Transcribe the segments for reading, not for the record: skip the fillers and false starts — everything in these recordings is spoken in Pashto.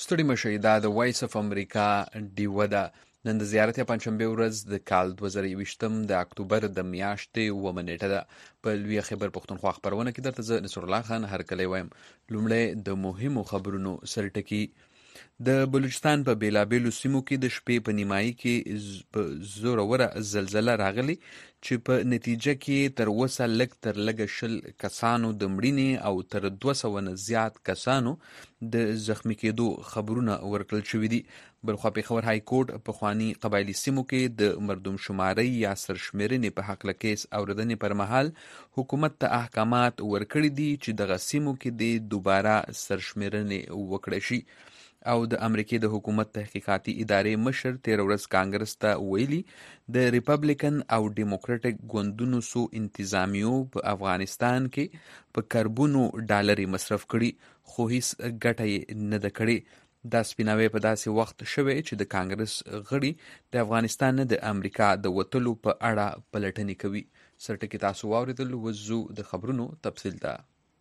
ستړي مشئ، دا د وایس اف امریکا ډیوه ده. نن د زیارت یا پنجشنبې ورځ د کال 2021 د اکتوبر د میاشتې 9 نیټه ده. په لوی خیبر پښتونخوا خبرونه کې درته زه نصر الله خان هرکلی وایم. لومړی د مهمو خبرونو سرټکی. د بلوچستان په بیلابیلو سیمو کې د شپې په نیمایي کې زوروره زلزله راغلی چې په نتیجه کې تر اوسه لږ تر لږه 20 کسانو د مړینې او تر 200 نه زیات کسانو د زخمی کېدو خبرونه ورکړل شوي دي. بلخوا پېښور های کورټ پخواني قبایلي سیمو کې د مردم شمارۍ یا سرشمېرنې په هکله کیس اورېدنې پر مهال حکومت ته احکامات ورکړي دي چې دغه سیمو کې د دوباره سرشمېرنې وکړی شي. او د امریکې د حکومت تحقیقاتي ادارې مشر تېره ورځ کانګرس ته ویلي د ریپبلیکن او ډیموکراټک ګوندونو څو انتظامیو په افغانستان کې په کروڑونو ډالري مصرف کړي خو هیڅ ګټه یې نه ده کړې. دا سپیناوی په داسې وخت شوی چې د کانګرس غړي د افغانستان نه د امریکا د وتلو په اړه پلټنې کوي. سرټکي تاسو واورېدل، وزو د خبرونو تفصیل ته.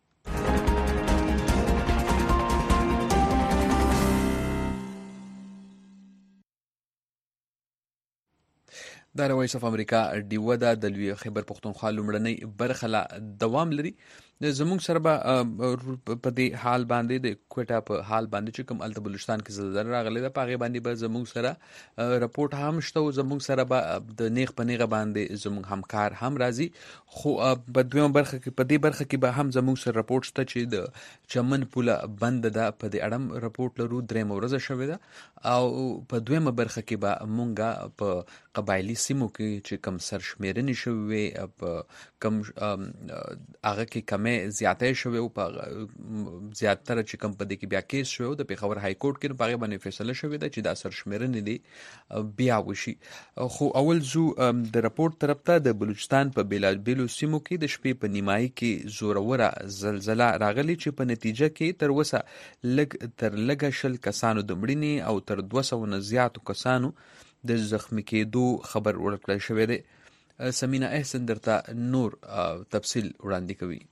دا د وایس اف امریکا ډیوه ده. د لوی خیبر پښتونخوا لومړنۍ برخه لا دوام لري. زموږ سره به په دې حال باندې د کوټه په حال باندې چې کوم الته بلوچستان کې زلزله راغلی ده په هغې باندې به زموږ سره رپورټ هم شته او زموږ سره به د نیغ په نیغه باندې زموږ همکار هم راځي. خو په دویمه برخه کې په دې برخه کې به هم زموږ سره رپورټ شته چې د چمن پوله بند ده په دې اړه رپورټ لرو. درېیمه ورځ شوې ده او په دویمه برخه کې به مونږ په قبایلي سیمو کې چې کم سرشمېرنې شوې په کم هغه کې کمې زیاتې شوې او په زیاتره چې کم په دې کې بیا کیس شوی د پېښور های کورټ کې په هغې باندې فیصله شوې ده چې دا سرشمېرنې دي بیا وشي. خو اول زو د رپورټ طرف ته. د بلوچستان په بیلابیلو سیمو کې د شپې په نیمایي کې زوروره زلزله راغلی چې په نتیجه کې تر اوسه لږ تر لږه 20 کسانو د مړینې او تر 200 نه زیاتو کسانو د زخمی کېدو خبر ورکړل شوی دی. سمینا احسن درته نور تفصیل وړاندې کوي.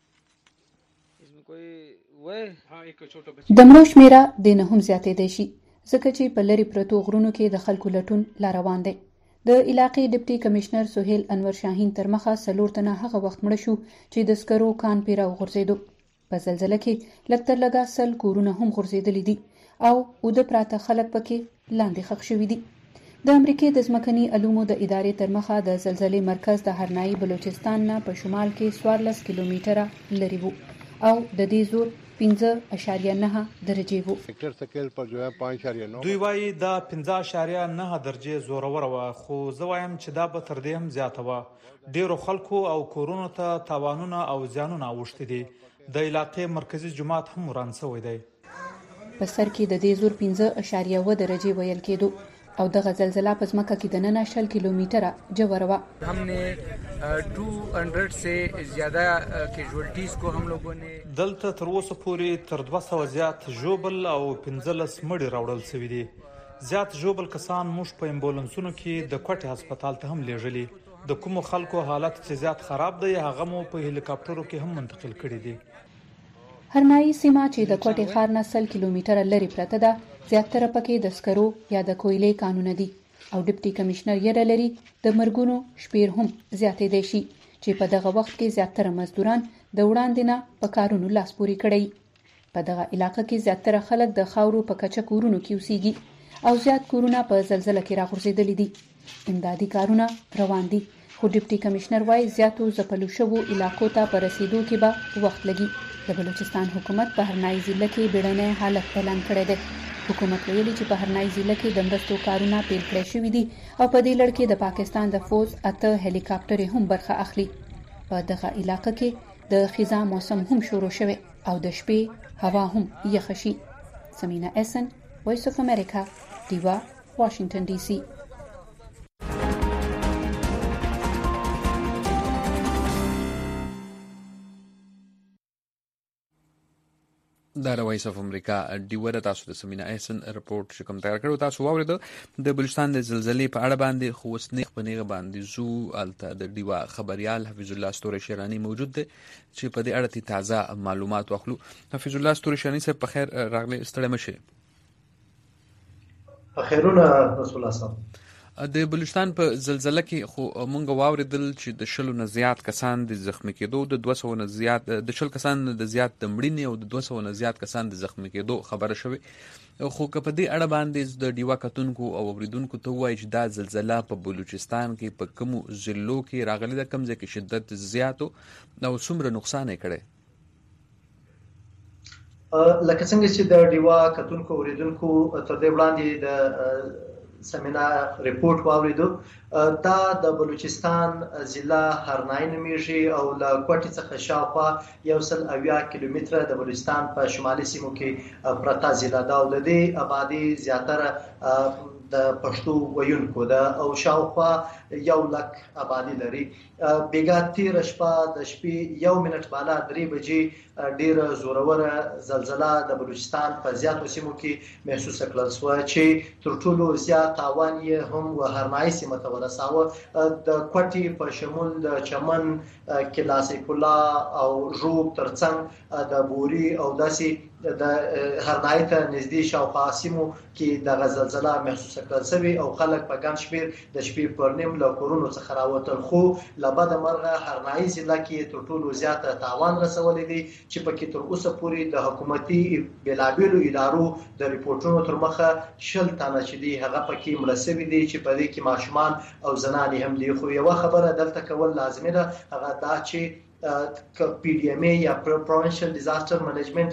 د مړو شمېره دې نه هم زیاتېدی شي ځکه چې په لرې پرتو غرونو کې د خلکو لټون لا روان دی. د علاقې ډپټي کمشنر سهیل انور شاهین تر مخه 4 تنه هغه وخت مړه شو چې د سکرو کان پې راوغورځېدو. په زلزله کې لږ تر لږه 100 کورونه هم غورځېدلي دي او اوده پراته خلک پکې لاندې ښخ شوي دي. د امریکې د ځمکني علومو د ادارې تر مخه د زلزلې مرکز د هرنایي بلوچستان نه په شمال کې 14 کیلومتره لري وو او د دې زور 5.9 درجې وو. دوی وایي دا 5.9 درجې زوروره وه خو زه وایم چې دا به تر دې هم زیاته وه. ډیرو خلکو او کورونو ته تاوانونه او زیانونه اوښتي دي. د علاقې مرکزي جومات هم وران شوی دی. په سر کې د دې زور 5.1 درجې ویل کېدو او دغه زلزله په ځمکه کې دننه 60 کیلومتره ژوره وه. हमने 200 से ज्यादा कैजुअल्टीज को हम लोगों ने دلته تر اوسه پورې تر 200 زیات ژوبل او 15 مړي راوړل شوي دي. زیات ژوبل کسان موږ په امبولانسونو کې د کوټې هسپتال ته هم لیږلي. د کومو خلکو حالت چې زیات خراب دی هغه مو په هلیکاپټرو کې هم منتقل کړي دي. هرنایي سیمه چې د کوټې ښار نه 100 کیلومتره لرې پرته ده زیاتره پکې د سکرو یا د کویلې کانونه دي او ډپټي کمشنر یې لري د مرګونو شمېر هم زیاتېدی شي چې په دغه وخت کې زیاتره مزدوران د وړاندې نه په کارونو لاس پورې کړی. په دغه علاقه کې زیاتره خلک د خاورو په کچه کورونو کې اوسېږي او زیات کورونه په زلزله کې راغورځېدلي دي. امدادي کارونه روان دي خو ډپټي کمشنر وايي زیاتو ځپلو شوو علاقو ته په رسیدو کې به وخت لګي. د بلوچستان حکومت په هرنایي ضلع کې بیړنی حالت اعلان کړی دی. حکومت ویلي چې په هرنایي ضلع کې د مرستو کارونه پیل کړی شوي دي او په دې لړ کې د پاکستان د فوج 8 هلیکاپټرې هم برخه اخلي. په دغه علاقه کې د خزان موسم هم شروع شوی او د شپې هوا هم یخه شي. سمینا احسن، وایس اف امریکا، ډیوا، واشنگټن ډي سي. دا د وایس اف امریکا ډیوه ده. تاسو د سمینا احسن رپورټ چې کوم تیار کړو تاسو واورېدو د بلوچستان د زلزلې په اړه باندې. خو اوس نیغ په نیغه باندې زو هلته د ډیوه خبریال حفیظ الله ستوري شیراني موجود دی چې په دې اړه تازه معلومات واخلو. حفیظ الله ستوري شیراني صاحب په خیر راغلی، ستړی مه شئ. خیرونه رسول الله صاحب. د بلوچستان په زلزلہ کې خو مونږ واوریدل چې د 100 نه زیات کسان د زخمی کېدو، د 200 نه زیات د 100 کسان د زیات د مړینې او د 200 نه زیات کسان د زخمی کېدو خبره شوې. خو که په دې اړه باندې د ډیوا کتونکو او اوریدونکو ته وایي چې دا زلزلہ په بلوچستان کې په کومو ضلعو کې راغلي ده، کوم ځای کې شدت زیات او څومره نقصان یې کړی؟ لکه څنګه چې د ډیوا کتونکو اوریدونکو تر دې وړاندې د سمینار ریپورت واوریدو، دا د بلوچستان ضلع هرنای نومیږي او له کوټې څخه شاوخوا 170 کیلومتره د بلوچستان په شمالي سیمو کې پرته ضلع ده او د دې آبادی زیاتره د پښتو ویونکو ده او شاوخوا 100,000 آبادی لري. بیګا تیر شپه د شپې 1 منټ بالا 3 بجې ډیره زوروره زلزلہ د بلوچستان په زیاتو سیمو کې محسوس کړل شو چې تر ټولو زیات تاوان یې هم وهرنای سیمه ته ورساوه. د کوټې په شمول د چمن، کلاسیک الله او روب ترڅنګ د بوري او داسې د هرنای ته نږدې شاوخوا سیمو کې د زلزلہ محسوس کړل شوی او خلک په ګڼ شمېر د شپې پر نیم له کورونو څخه راوتل. خو له بده مرغه هرنای ضلع کې تر ټولو زیاته تاوان رسولی دی چې پکې تر اوسه پورې د حکومتي بېلابېلو ادارو د ریپورټونو تر مخه 20 تنه چې دي هغه پکې مړه شوي دي چې په دې کې ماشومان او زنانې هم دي. خو یوه خبره دلته کول لازمي ده، هغه دا چې پی ډی ام ای یا پروینشل ډیزاستر منیجمنت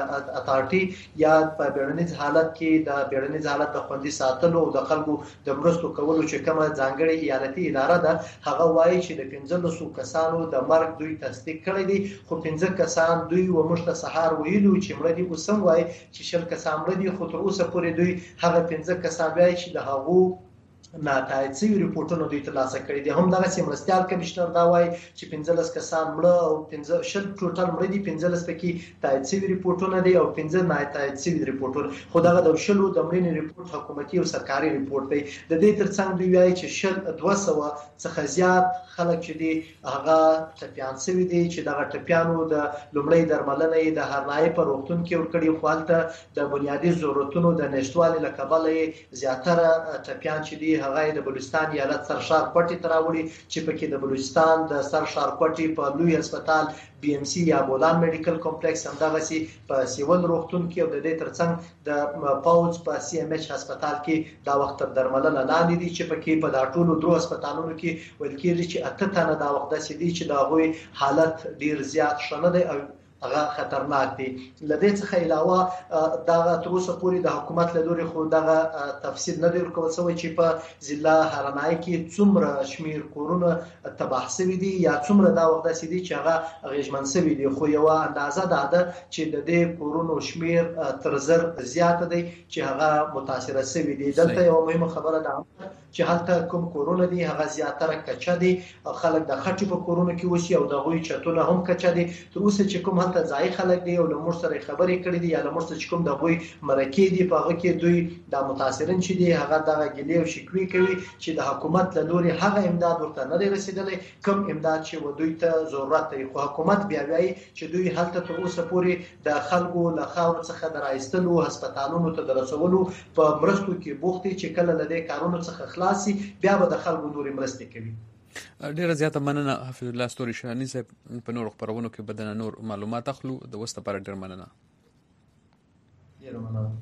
اتارټي یا په بیړنیز حالت کې د بیړنیز حالت د خوندي ساتلو او د خلکو د مرستو کولو چې کومه ځانګړې ایالتي اداره ده، هغه وایي چې د 15 کسانو د مرګ دوی تصدیق کړی دی. خو 15 کسان دوی ومشته سهار ویلو چې مړه دي، اوس هم وایي چې 20 کسان مړه دي. خو تر اوسه پورې دوی هغه 15 کسان وایي چې د هغو ناتایید شوي ریپورټونه دوی ترلاسه کړي دي. هم دغسې مرستیال کمشنر دا وایي چې 15 کسان مړه او 15 ټوټل مړه دي، 15 پکې تایید شوي ریپورټونه دي او 15 ناتایید شوي ریپورټونه. خو دغه د 20 د مړینې ریپورټ حکومتي او سرکاري ریپورټ دی. د دې ترڅنګ دوی وایي چې 200 څخه زیات خلک چې دي هغه ټپیان شوي دي، چې دغه ټپیانو د لومړۍ درملنه یې د هرنای په روغتون کې ورکړي، خو هلته د بنیادي ضرورتونو د نشتوالي له کبله یې زیاتره ټپیان چې دي هغه د بلوچستان ایالت سرشار کوټې ته راوړي، چې پکې د بلوچستان د سرشار کوټې په لوی هسپتال بی ام سی یا بولان میډیکل کمپلیکس، همدغسې په سیول روغتون کې او د دې ترڅنګ د پوځ په سی ام ایچ هسپتال کې دا وخت تر درملنه لاندې دي، چې پکې په دا ټولو 2 هسپتالونو کې ویل کېږي چې 8 تنه دا وخت داسې دي چې د هغوی حالت ډیر زیات ښه نه دی او هغه خطرناک دي. لدې څخه علاوه دغه تر اوسه پورې د حکومت له لوري خو دغه تفصیل نه دی ورکول شوی چې په ضلع هرنای کې څومره شمیر کورونه تباه شوي دي یا څومره دا وخت داسې دي چې هغه اغېزمن شوي دي. خو یوه اندازه دا ده چې د دې کورونو شمیر تر 1000 زیاته دی چې هغه متاثره شوي دي. دلته یوه مهمه خبره ده چې هلته کوم کورونه دي هغه زیاتره کچه دي، خلک د خټې په کورونو کې اوسي او د هغوی چتونه هم کچه دي. تر اوسه چې کوم ته ځای خلک دي او له موږ سره خبرې کړې دي یا له موږ سره چې کوم د هغوی مرکې دي په هغه کې دوی د متاثرین چې دي هغه دغه ګیلې او شکوې کوي چې د حکومت له لوري هغه امداد ورته نه دی رسېدلی، کوم امداد چې دوی ته ضرورت دی. خو حکومت بیا وایي چې دوی هلته تر اوسه پورې د خلکو له خاورو څخه د رایستلو، هسپتالونو ته د رسولو په مرستو کې بوخت دي، چې کله له دې کارونو څخه خلاصي بیا به د خلکو نورې مرستې کوي. ډیره زیاته مننه حفیظ الله ستوري شاهني صاحب. په نورو خپرونو کې بدنه نور معلومات اخلو. د وسته لپاره ډیر مننه. ډیره مننه.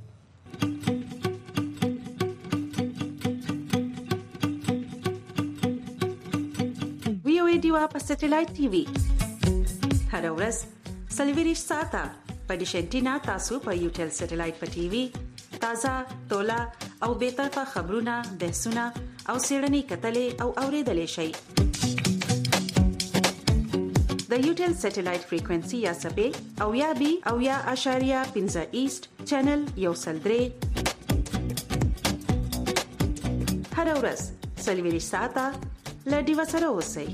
وی او ای ډیوا په سټلایټ ټي وي هر ورځ 24 ساعته په ډیش انټینا تاسو په یوټل سټلایټ په ټي وي تازه تولا او بیطرفه خبرونه، بحثونه او سیړنی کتلې او اوریدلې شي. د یوټل سټلایټ فریکوئنسي یا سپې او یا بي او یا اشاریه 15 ایست چینل یو سلدري هر ورځ 24 ساعته لډي وسره اوسئ.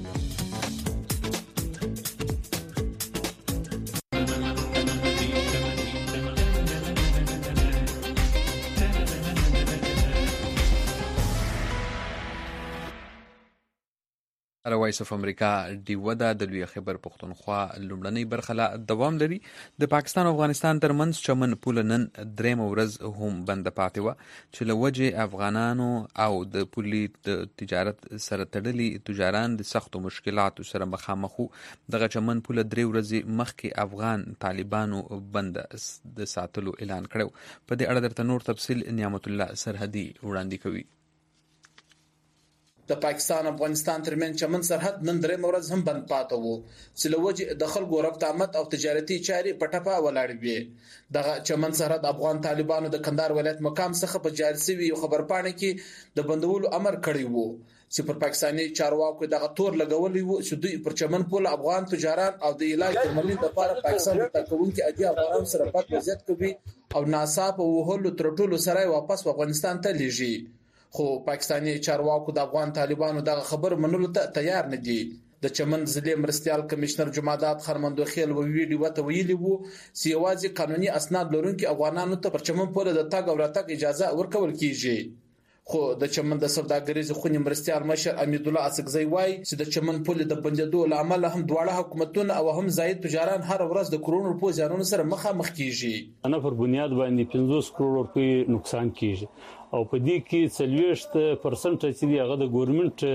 وایس اف امریکا ډیوه د لوی خیبر پختونخوا لومړنۍ برخه لا دوام لري. د پاکستان او افغانستان ترمنځ چمن پول نن درېم ورځ هم بند پاتې و چې له وجې افغانانو او د پولي د تجارت سره تړلي تجاران د سختو مشکلاتو سره مخامخ وو. دغه چمن پول 3 ورځې مخکې افغان طالبانو بند د ساتلو اعلان کړو. په دې اړه درته نور تفصیل نعمت الله سرحدي وړاندې کوي. د پاکستان افغانستان ترمن چمن سرحد نن درې ورځ هم بند پاتې وو چې لوجه د خلکو رفت آمد او تجارتي چاري په ټپه ولاړ وي. دغه چمن سرحد افغان طالبانو د کندهار ولایت مقام څخه په جاري شوی خبرپاڼه کې د بندولو امر کړی وو چې پر پاکستاني چارواکو دغه تور لګولې وو چې دوی پر چمن پول افغان تجاران او د علاج درملین لپاره پاکستان ته کوونکي اجي افغان سره پات وضعیت کوي او ناصاف او وهلو تر ټولو سره واپس افغانستان ته لیږي. خو پاکستاني چارواکو د افغان طالبانو دغه خبر منلو ته تیار نه دي. د چمن ضلع مرستيال کمشنر جمعدات خرمندوخیل و ویډیو ته ویلي وو چې یوازې قانوني اسناد لرونکي افغانانو ته پر چمن پول د تاګ او راتګ اجازه ورکول کیږي. خو د چمن د سوداګریز خونی مرستيال مشر امید الله اسقزی وای چې د چمن پول د بندیدو لامل هم دواړه حکومتونه او هم زاید تجاران هر ورځ د کروڑ روپو زیانونو سره مخامخ کیږي. انا پر بنیاد باندې 50 کروڑ روپی نقصان کیږي او په دې کې 40% چې هغه د ګورنمنت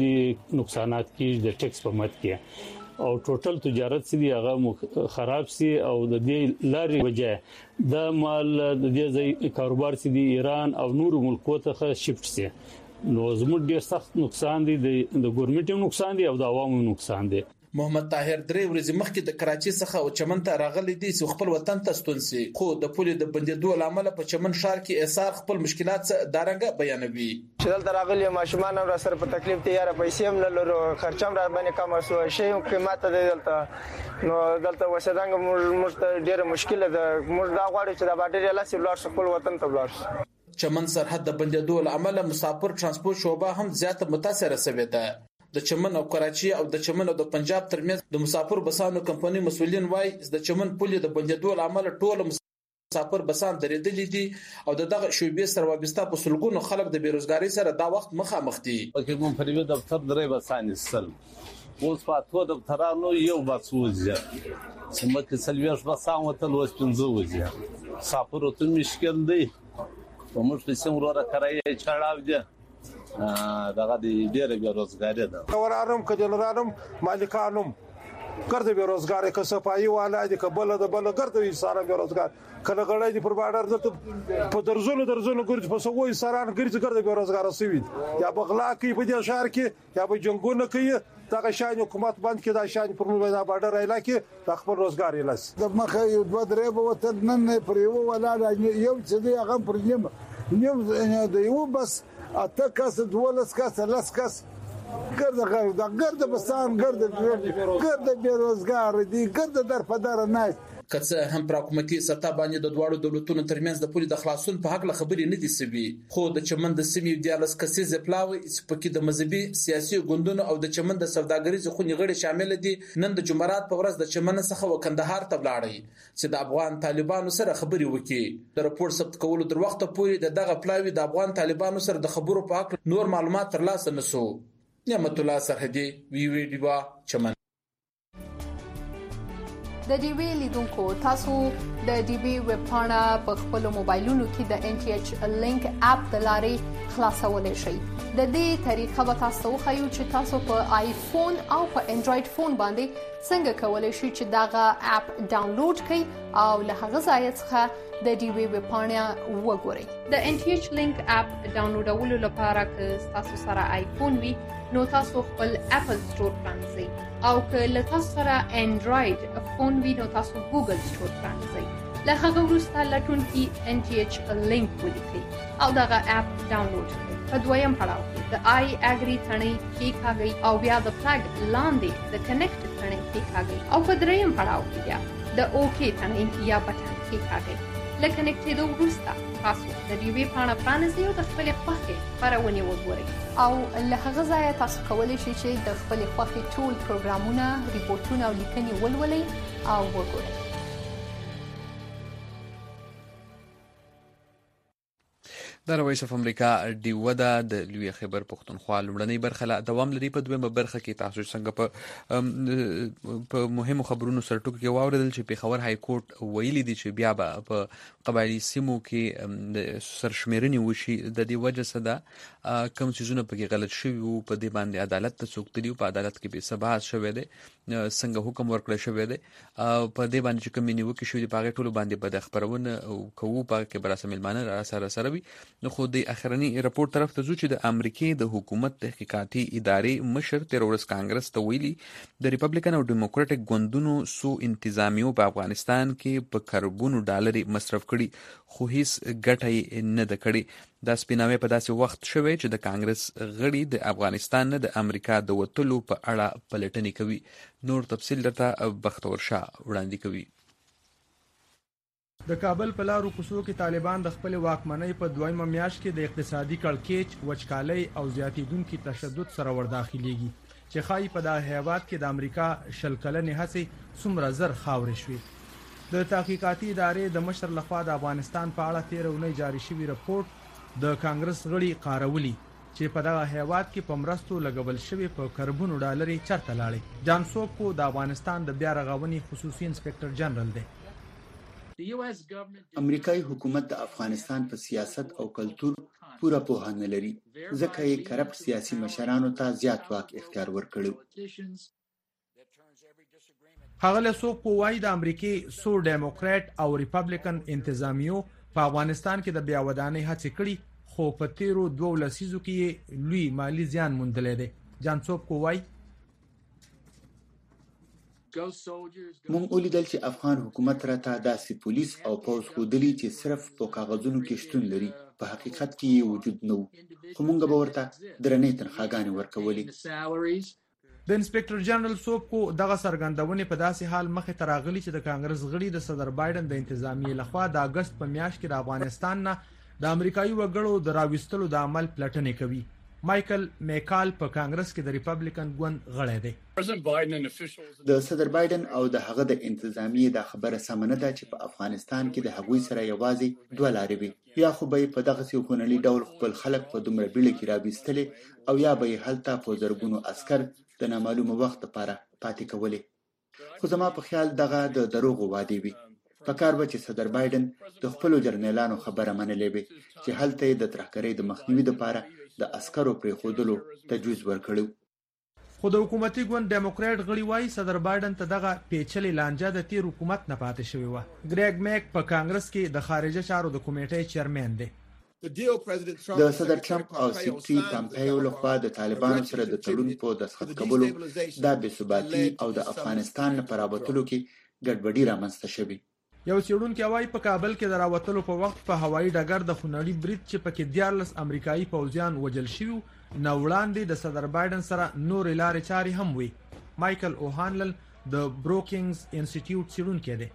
چې نقصانات کیږي د ټیکس په مت کې او ټوټل تجارت چې هغه خراب سي او د دې لارې وجه د مال د دې کاروبار چې د ایران او نور ملکو ته شفت سي نو زموږ ډیر سخت نقصان دي د ګورنمنت نقصان دي او د عوامو نقصان دي. محمد طاهر 3 ورځې مخکې د کراچي څخه او چمن ته راغلي دي چې خپل وطن ته ستون سي. خو د پولې د بندیدو لامل په چمن ښار کې ایثار خپل مشکلات دارنګ بیانوي. چې دلته راغلي ماشومان را سره په تکلیف دي یاره پیسې هم نه لرو خرچم را باندې کم شو شی قیمت دی دلته نو دلته وسدانګ موږ ډیره مشکله ده. موږ دا غواړو چې د باډر لاسي بلار خپل وطن ته بلار. چمن سرحد د بندیدو لامل مسافر ترانسپورت شعبه هم زیاته متاثره شوې ده. د چمن او کراچي او د چمن او د پنجاب ترمنځ د مسافر بسانو کمپنۍ مسؤلین وایي د چمن پولې د بندیدو لامل ټول مسافر بسان درېدلې دي او دغه شوبې سره وابسته په سلګونو خلک د بیروزګاری سره دا وخت مخامخ دي. پکې مون پرې د دفتر درې بسان سل اوس پاتو د دفترانو یو بسوځي سمته سلويش بسان وتل وس پنځه وځي مسافر ته مشکل دی په موږ په څنګه راکړای چړاو دي دغه ډیره بیروزګاری ده. ورانم کډلرانم مالکانم ګرځي بیروزګاری که صفایي والا دي کبل د بل ګرځي ساره بیروزګار کله غړای دي پر باډر د په درزونو ګرځي په سوي ساران ګرځي بیروزګار سوي یا بغلا کې په دې شهر کې یا په جنگونو کې دغه شان حکومت باندې کې دا شان پر موږ د باډر علاقې د خپل روزګار یلاس د مخه یو دوه درې به وتل نن پر یو ولا یو چې دی هغه پر نیم د یو بس اته کس دولس کس لس کس ګرد بسان ګرد بیروزګار دي ګرد در په در نه کڅه هم پر حکومتي سطح باندې د دوړو دولتونو ترمنځ د پولي د خلاصون په حق خبرې نه دي سوي. خو د چمن د سیمې دیالس کسيز پلاوي چې پکې د مذهبي سیاسي ګوندونو او د چمن د سوداګریز خونی غړي شامل دي نن د جمعرات په ورځ د چمن څخه وکندهار ته ولاړی چې د افغان طالبانو سره خبري وکړي. د راپور ثبت کولو در وخت پورې دغه پلاوي د افغان طالبانو سره د خبرو په حق نور معلومات ترلاسه نسو. نعمت الله سرحدي وی ډیوا چمن. د ډي وی لیدونکو تاسو د ډي وی ویب پاڼه په خپل موبایلونو کې د ان ټي ایچ لینک اپ د لارې خلاصولای شئ. د دې طریقه به تاسو خو چې تاسو په آیفون او په انډراید فون باندې څنګه کولای شئ چې داغه اپ ډاونلوډ کړئ او له هغه ځای څخه د ډي وی ویب پاڼه وګورئ. د ان ټي ایچ لینک اپ ډاونلوډولو لپاره که تاسو سره آیفون وي نو تاسو خپل اپل سٹور پرانځئ او که له تاسو سره انډراید فون وي نو تاسو ګوګل سٹور پرانځئ. له هغه وروسته لټونکي ان ټي ایچ لینک ولیکئ او دغه اپ ډاونلوډ کړئ. په دویم پړاو کې د آی اګری ثنې کلیکاږئ او بیا د فلګ لاندې د کنیکټ ثنې کلیکاږئ او په دریم پړاو کې بیا د اوکی ثنې یا بټن کلیکاږئ. له کنیکټېدو وروسته تاسو د ډي وی پاڼه پرانیزئ او د خپلې خوښې خپرونې وګورئ او له هغه ځایه تاسو کولی شئ چې د خپلې خوښې ټول پروګرامونه، ریپورټونه او لیکنې ولولئ او وګورئ. د وایس اف امریکا ډیوه د لوی خیبر پښتونخوا لومړنۍ برخه لا دوام لري. په دویمه برخه کې تاسو څنګه په مهمو خبرونو سرټوک کې واوریدل چې پیښور های کورټ ویلي دي چې بیا به په قبایلی سیمو کې د سرشمیرنې وشي. د دې وجه څه ده؟ کوم څیزونه پکې غلط شوي وو؟ په دې باندې عدالت ته څوک تللی په عدالت کې به ثبات شوی دی؟ څنګه حکم ورکړل شوی دی؟ په دې باندې چې کوم نیوکې شوي دي په هغې ټولو باندې به د خپرونه کوو، په هغه کې به راسه میلمانه را سره وي. نو خو د اخرني راپور طرف ته ځو چې د امریکې د حکومت تحقیقاتي ادارې مشر تیر ورځ کانګرس ته ویلي د ریپبلیکن او ډیموکراټک ګوندونو سو انتظامیو په افغانستان کې په کروڑونو ډالر مصرف کړي خو هیڅ ګټه یې نه ده کړې. دا سپیناوی په داسې وخت شوی چې د کانګرس غړي د افغانستان نه د امریکا د وتلو په اړه پلټنې کوي. نور تفصیل درته بختور شاه وړاندې کوي. د کابل په لارو کوڅو کې طالبان د خپل واکمنۍ په دویمه میاشت کې د اقتصادي کړکېچ، وچکالۍ او زیاتېدونکي تشدد سره ورداخليږي چې ښایي په دغه هیواد کې د امریکا 10 کلنې هڅې څومره زر خاورې شوې. د تحقیقاتي ادارې د مشر لخوا د افغانستان په اړه 13 اونۍ جاری شوی راپور د کانګرس غړي قارولی چې په دغه هیواد کې په مرستو لګول شوی په کروڑونو ډالر چرته لاړې. جان سوکو د افغانستان د بیا رغونې خصوصي انسپکټر جنرال دی. امریکایي حکومت د افغانستان په سیاست او کلتور پوره پوهه نه لري، ځکه یې کرپټ سیاسي مشرانو ته زیات واک اختیار ورکړی. ښاغلی سوکو وایي د امریکې سو ډیموکراټ او ریپبلیکن انتظامیو په افغانستان کې د بیا ودانۍ هڅې کړي خو په تیرو 2 لسیزو کې لوی مالی زیان موندلی دی. جان سوکو وایي مونږ ولیدل چې افغان حکومت راته داسې پولیس او پوځ ښودلي چې صرف په کاغذونو کې شتون لري، په حقیقت کې یې وجود نه و، خو مونږ به ورته درنې تنخواګانې ورکولې. د انسپکټر جنرال سوکو دغه څرګندونې په داسې حال مخې ته راغلي چې د کانګرس غړي د صدر بایدن د انتظامیې لخوا د اگست په میاشت کې د افغانستان نه د امریکایي وګړو د راوستلو د عمل پلټنې کوي. مایکل میکال په کانګرس کې د ریپبلیکن ګوند غړی دی. د صدر بایدن او د هغه د انتظامیې د خبره سم نه ده چې په افغانستان کې د هغوی سره یوازې 2 لارې وي، یا خو به په دغه سیکونلي ډول خپل خلک په دومره بیړه کې راوستلې او یا به هلته په زرګونو عسكر د نامعلومه وخت لپاره پاتې کولې. خو زما په خیال دغه د دروغو وعدې وي. پکار به چې صدر بایدن د خپل جرنیلانو خبره منلې وي چې هلته د ترهګرۍ د مخنیوي لپاره د عسکرو پرې خودلو تجویز ورکړو. خو د حکومتي ګوند ډیموکراټ غړي وایي صدر بایدن ته دغه پیچلې لانجه د تیر حکومت نه پاتې شوی و. ګریګ میک په کانګرس کې د خارجه چارو د کمیټې چیرمن دی. د صدر ټرمپ او سیکرټري پامپیو لخوا د طالبانو سره د تړون په دستخط کولو د بې ثباتي او د افغانستان لپاره راوتلو کې ګډوډي رامنځته شوې. یو څېړونکی وایي په کابل کې د راوتلو په وخت په هوایي ډګر د خونړي برید چې پکې 14 امریکایي پوځیان وژل شوي نه وړاندې د صدر بایدن سره نورې لارې چارې هم وي. مایکل اوهانلل د بروکینګز انسټیټیوټ څېړونکی دی.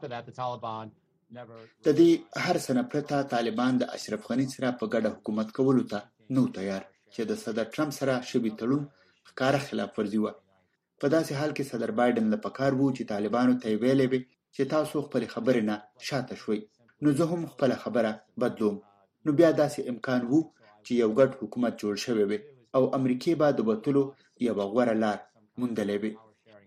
د دې هر څه نه پرته طالبان د اشرف غني سره په ګډه حکومت کولو ته نو تیار، چې د صدر ټرمپ سره شوی تړون ښکاره خلاف ورزي و. په داسې حال کې صدر بایدن له پکار وو چې طالبانو ته ویلې وي چې تاسو خپل خبرې نه شاته شوي، نو زه هم خپل خبره بدلوم. نو بیا داسې امکان وو چې یو ګډ حکومت جوړ شوی وي او امریکې به د وتلو یو غوره لار موندلې وي.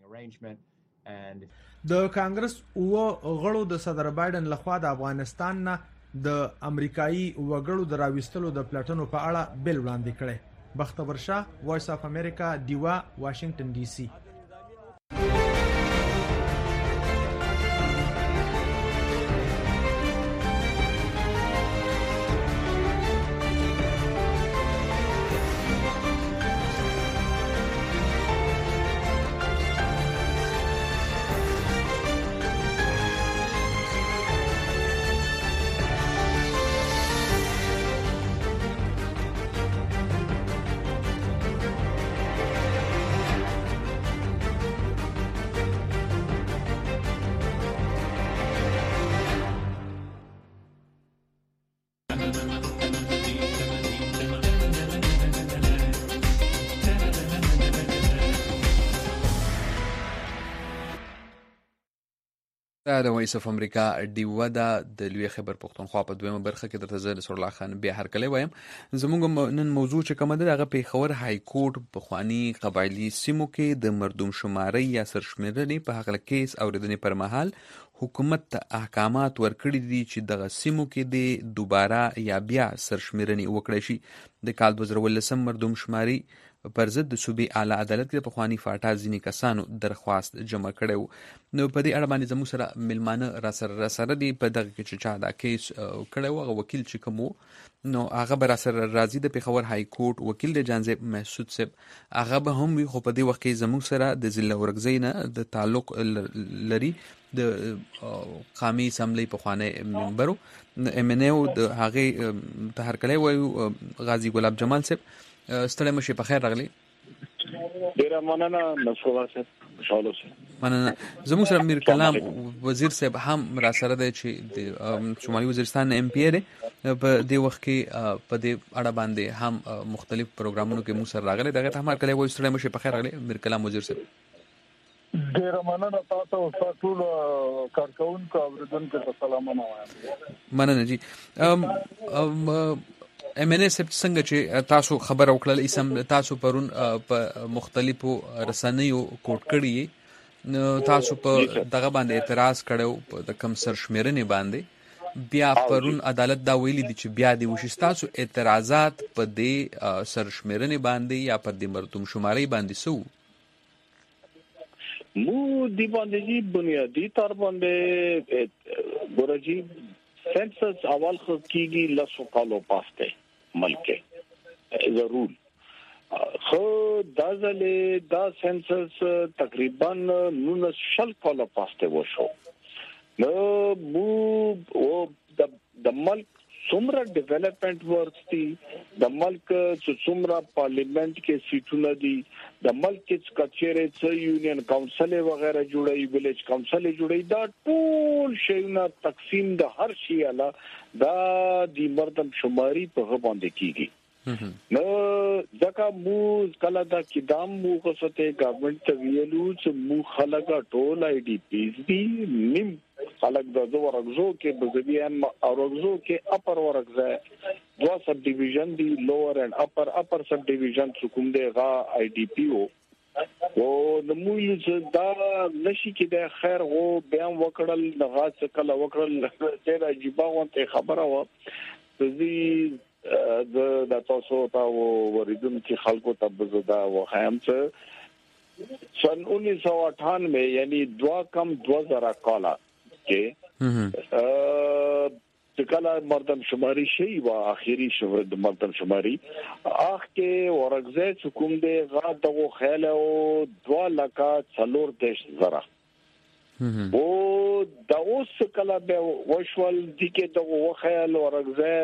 د کانګرس غړو د صدر بایدن لخوا د افغانستان نه د امریکایي وګړو د راوستلو د پلټنو په اړه بل وړاندې کړي. بختور شاه، وایس اف امریکا، دیوا، واشنگټن ډي سي. دا د وایس اف امریکا ډیوه د لوی خبر پښتونخوا په دویمه برخه کې درته زه نصر الله خان بیا هرکلی وایم. زموږ نن موضوع چې کومه ده هغه پیښور های کورټ پخواني قبایلي سیمو کې د مردم شماري یا سرشمېرنې په هغه کیس اوریدنې پر مهال حکومت ته احکامات ورکړي دي چې دغه سیمو کې د دوباره یا بیا سرشمېرنې وکړي شي. د کال 2018 مردم شماري پر ضد د صوبې اعلی عدالت کې د پخواني فاټا ځینې کسانو درخواست جمع کړی و. نو په دې اړه باندې زموږ سره میلمانه را سره دي په دغه کې چې چا دا کیس کړی و هغه وکیل چې کوم و نو هغه به را سره راځي د پیښور های کورټ وکیل د جانزیب محسود صاحب هغه به هم وي خو په دې وخت کې زموږ سره د ضلع ورکزۍ نه د تعلق لري د قامي اسمبلی پخوانی ممبرو MNA د هغې ته هرکلی وایو غازي ګلاب جمال صاحب. ستړی مشي په خیر راغلی. ډیره مننه نصر الله صاحب خوشاله اوسئ. مننه. زموږ سره میر کلام وزیر صاحب هم را سره دی چې د شمالي وزیرستان MP دی. په دې وخت کې په دې اړه باندې هم مختلف پروګرامونو کې موږ سره راغلی دغه ته هم هرکلی وایو. ستړی مشي په خیر راغلی میر کلام وزیر صاحب. ډیره مننه تاسو او ټول کارکونکو اوریدونکو ته سلامونه وایم. مننه جی. MNA صاحب څنګه چې تاسو خبر وکړل اسم تاسو پرون په مختلفو رسنیو کوټ کړی تاسو په دغه باندې اعتراض کړو د کم سرشمېرنې باندې بیا پرون عدالت دا ویلي دي چې بیا دی وشي تاسو اعتراضات په دې سرشمېرنې باندې یا په دې مردم شماري باندې سو مو دی باندې بنیادی تر باندې ګورجی سنسس اول خو کیږي لاسو کالو پاسته ملک ضرور خو دازله دا سنسس تقریبا 19 کالو پاسته وشو. نو مو او د ملک څومره ډیولپمنٹ ورستی د ملک څومره پارلیمنت کې سیټونه دي د ملک کې کچېره څه یونین کونسل وغیرہ جوړي ویلیج کونسل جوړي دا ټول شیونه تقسیم د هر شي اله دا د مردم شماري په باندې کیږي. نو ځکه مو کله دا کدام مو غوښته ګورنمنت ته ویلو چې مو خلک ټول IDPs دي نیم خلک د ورغزو کې بزبیان او ورغزو کې اپر ورغزه دوا سب ډیویژن دی لوور اند اپر سب ډیویژن کوم دی غا IDP او د موږ دا نشي کې د خیر او بیان وکړل دغه څه کله وکړل چې دا جيباونته خبره و د تاسو ته ورېدونکو خلکو ته بزدا وخایم چې سن 1998 یعنی 2000 کاله کې کله مردم شماري شي وا اخیری شو د مردم شماري اخ کې ورغزه حکومت دی غا دغه خیال او 2,40,000 او دا اوس کله به وشول دي کې دغه خیال ورغزه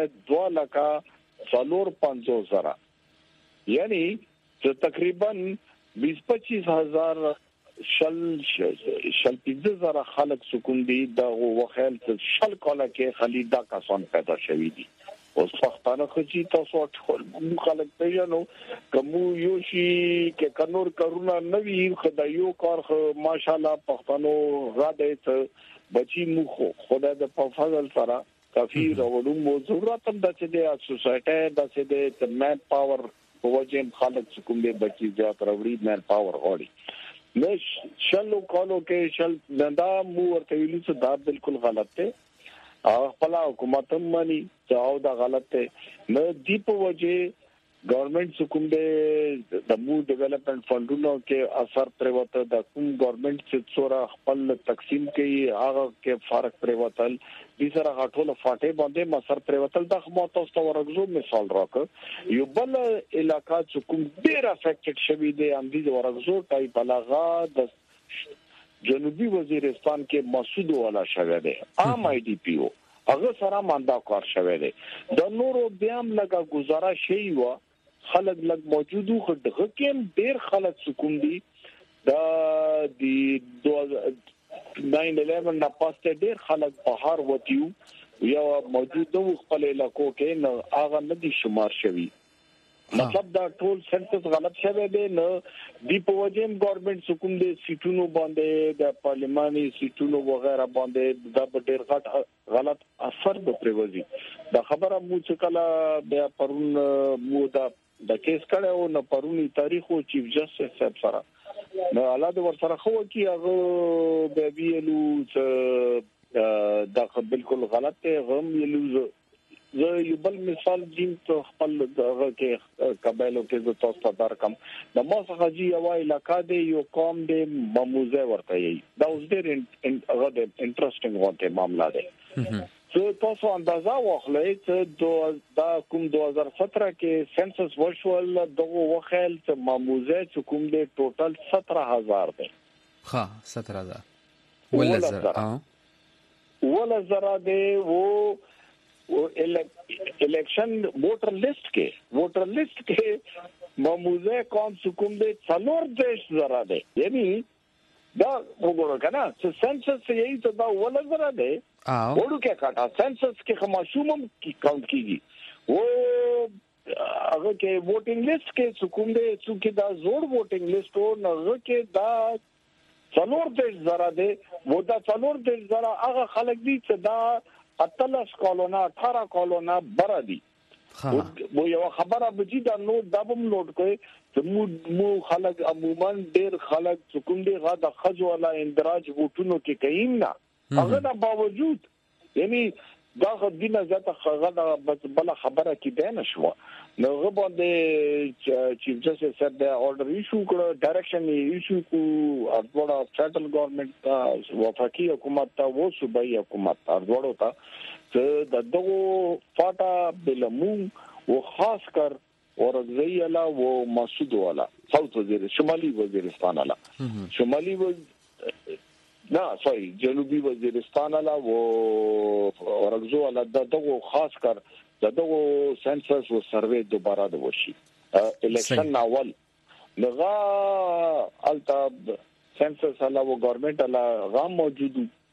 2,50,000 یعنی تقریبا 20-25,000 شل 15,000 خلک سکون دي دا وخیل شل کاله کې خلیدا کسان پیدا شوي دي. اوس پښتانه خچي تاسو ټول خلک پیژنو کوم یو شي کې کنور کرونا نوی خدایو کار ماشاءالله پښتنو را دې بچي مو خدای د فضل سره کافي راوړو موضوع راتم د چې د سوسایټي د چې د مین پاور په وجه خلک کوم دي بچي زیات راوړي مین پاور غوړي نش شلو کالو کې شل نندا مو ورته ویلو چې دا بالکل غلط دی خپل حکومت هم مانی چې دا غلط دی نو دی په وجه گورنمنت کوم د مو ډیولپمنٹ فندونو کې اثر پروت د کوم گورنمنت چې څورا خپل تقسیم کوي هغه کې فرق پروتل د سره غټول فاټه باندې مسر پروتل د خموتوس تو ورغزو مثال راک یو بل علاقہ چې کوم ډیر افیکټډ شوی دی ام دي ورغزو ټای بلغا د جنوبي وزیرستان کې مسعود والا شوی دی عام IDP هغه سره ماندا کار شوی دی د نورو بیام لگا گزاره شي وا خلک لګ موجودو خدغه کې ډیر خلک سکون دي دا د 9/11 نه پاسته ډیر خلک بهر وتیو یا موجودو خپل علاقو کې نه هغه ندي شمار شوی مطلب دا ټول سنسس غلط شوی دی نو دی په وجه ګورنمنت حکومت د سیټونو باندې د پارلماني سیټونو وغیرہ باندې دا ډېر غلط اثر به پروزي دا خبره مو چې کله بیا پرون مو دا د کیس کړه او پرونی تاریخ او چیف جسټس صاحب سره نو الاده ور سره خو کی هغه به ویلو چې دا بالکل غلط دی غم ویلو زه یو بل مثال دیم ته خپل دغه کې قبایلو کې د تاسو درکم د موسخه جی یو علاقې دی یو قوم دی مموزه ورته یي دا اوس ډېر انټرېسټینګ وانټه معاملہ دی زه تاسو اندازه واخلئ چې دا کوم 2017 کې سنسس ورچوال دغه وخت چې مموزه کوم دی ټوټل 17000 دی ها 17000 ولزر دی وو इलेक्शन वोटर लिस्ट के ममूजे कौन सुकुम दे चलोर देश जरा दे यानी दा वगोरो कना सेंसस से यही तो दा वला जरा दे वोडू क्या काटा सेंसस के खमाशुमम की काउंट कीगी वो अगर के वोटिंग लिस्ट के सुकुम दे सुकी दा जोड़ वोटिंग लिस्ट हो न के दा चलोर देश जरा दे वो दा चलोर देश जरा अगर खलक दी दा 18 کالونه 18 کالونه برادي وو یو خبره بجیدا نو دبم نوٹ کوي چې مو خلک عموما ډیر خلک کوم دی غا د خځو ولا اندراج وټونو کې کین نه هغه د باوجود یعنی دا غدینه ذات خغه بل خبره کې ده نشو نو غوډه چیف جسټس سره د اورډر ایشو کړ ډایرکشن ایشو کو اډوړه فدرل ګورنمنت وفاقي حکومت ته و صوبایي حکومت اډوړو ته چې دغه فاټا بلمو او خاص کر اورغزی والا و مسعود والا ساوث وزیر شمالي وزیرستان والا شمالي جنوبي وزیرستان والا و اورغزو والا دغه خاص کر دغه سنسس او سروې دوباره د وشي الیکشن ناول لغا التا سنسس والا و گورنمنت والا غام موجود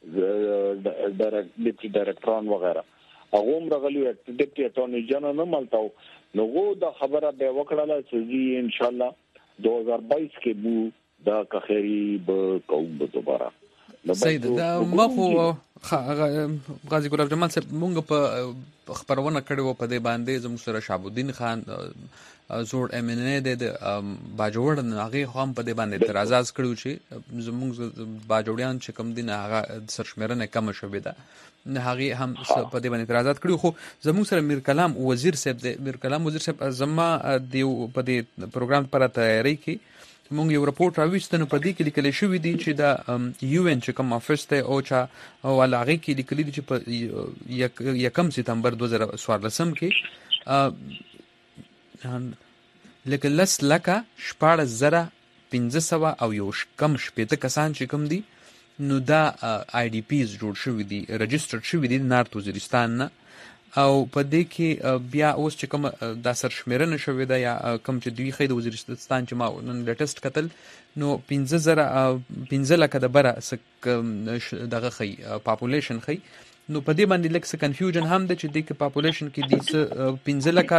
ډیپټي ډایرکټران وغیرہ هغه مرغلی ډیپټي اټورنی جنرال نه ملتاو نو دا خبره به وکړه چې ان شاء الله 2022 کې بو دا کخيري به کوم دوباره سید دا مخو غازی ګلاب جمال صاحب مونږ په خبرونه کړو په دې باندې زموږ سره شهاب الدین خان زوړ ام ان ا د باجوړ هغه هم په دې باندې اعتراضات کړو چې زموږ باجوړیان چې کم دین هغه سرشمرنه کم شوې ده هغه هم په دې باندې اعتراضات کړو خو زموږ سره میر کلام وزیر صاحب زما دی په دې پروګرام پر تیاری کې مونږ یو رپورت راوښتنو په دې کې لیکل شوی دی چې دا یو ان چې کوم افس ته او چا او علاقه کې لیکل دي چې په 1 سپتمبر 2014 کې لکه لکه 14500 او یو کم شپته کسان چې کوم دي نو دا آی ډی پیز جوړ شوی دي رجستر شوی دي نارت وزیرستان نه او په دې کې بیا اوس چې کوم د سرشمېرنه شوې ده یا کوم چې دوی خې د وزیرستان چې ما نن لیټست کتل نو 15 لکه د بره دغه خې پاپولیشن خې نو په دې باندې لکه څه کنفیوژن هم ده چې د پاپولیشن کې د 15 لکه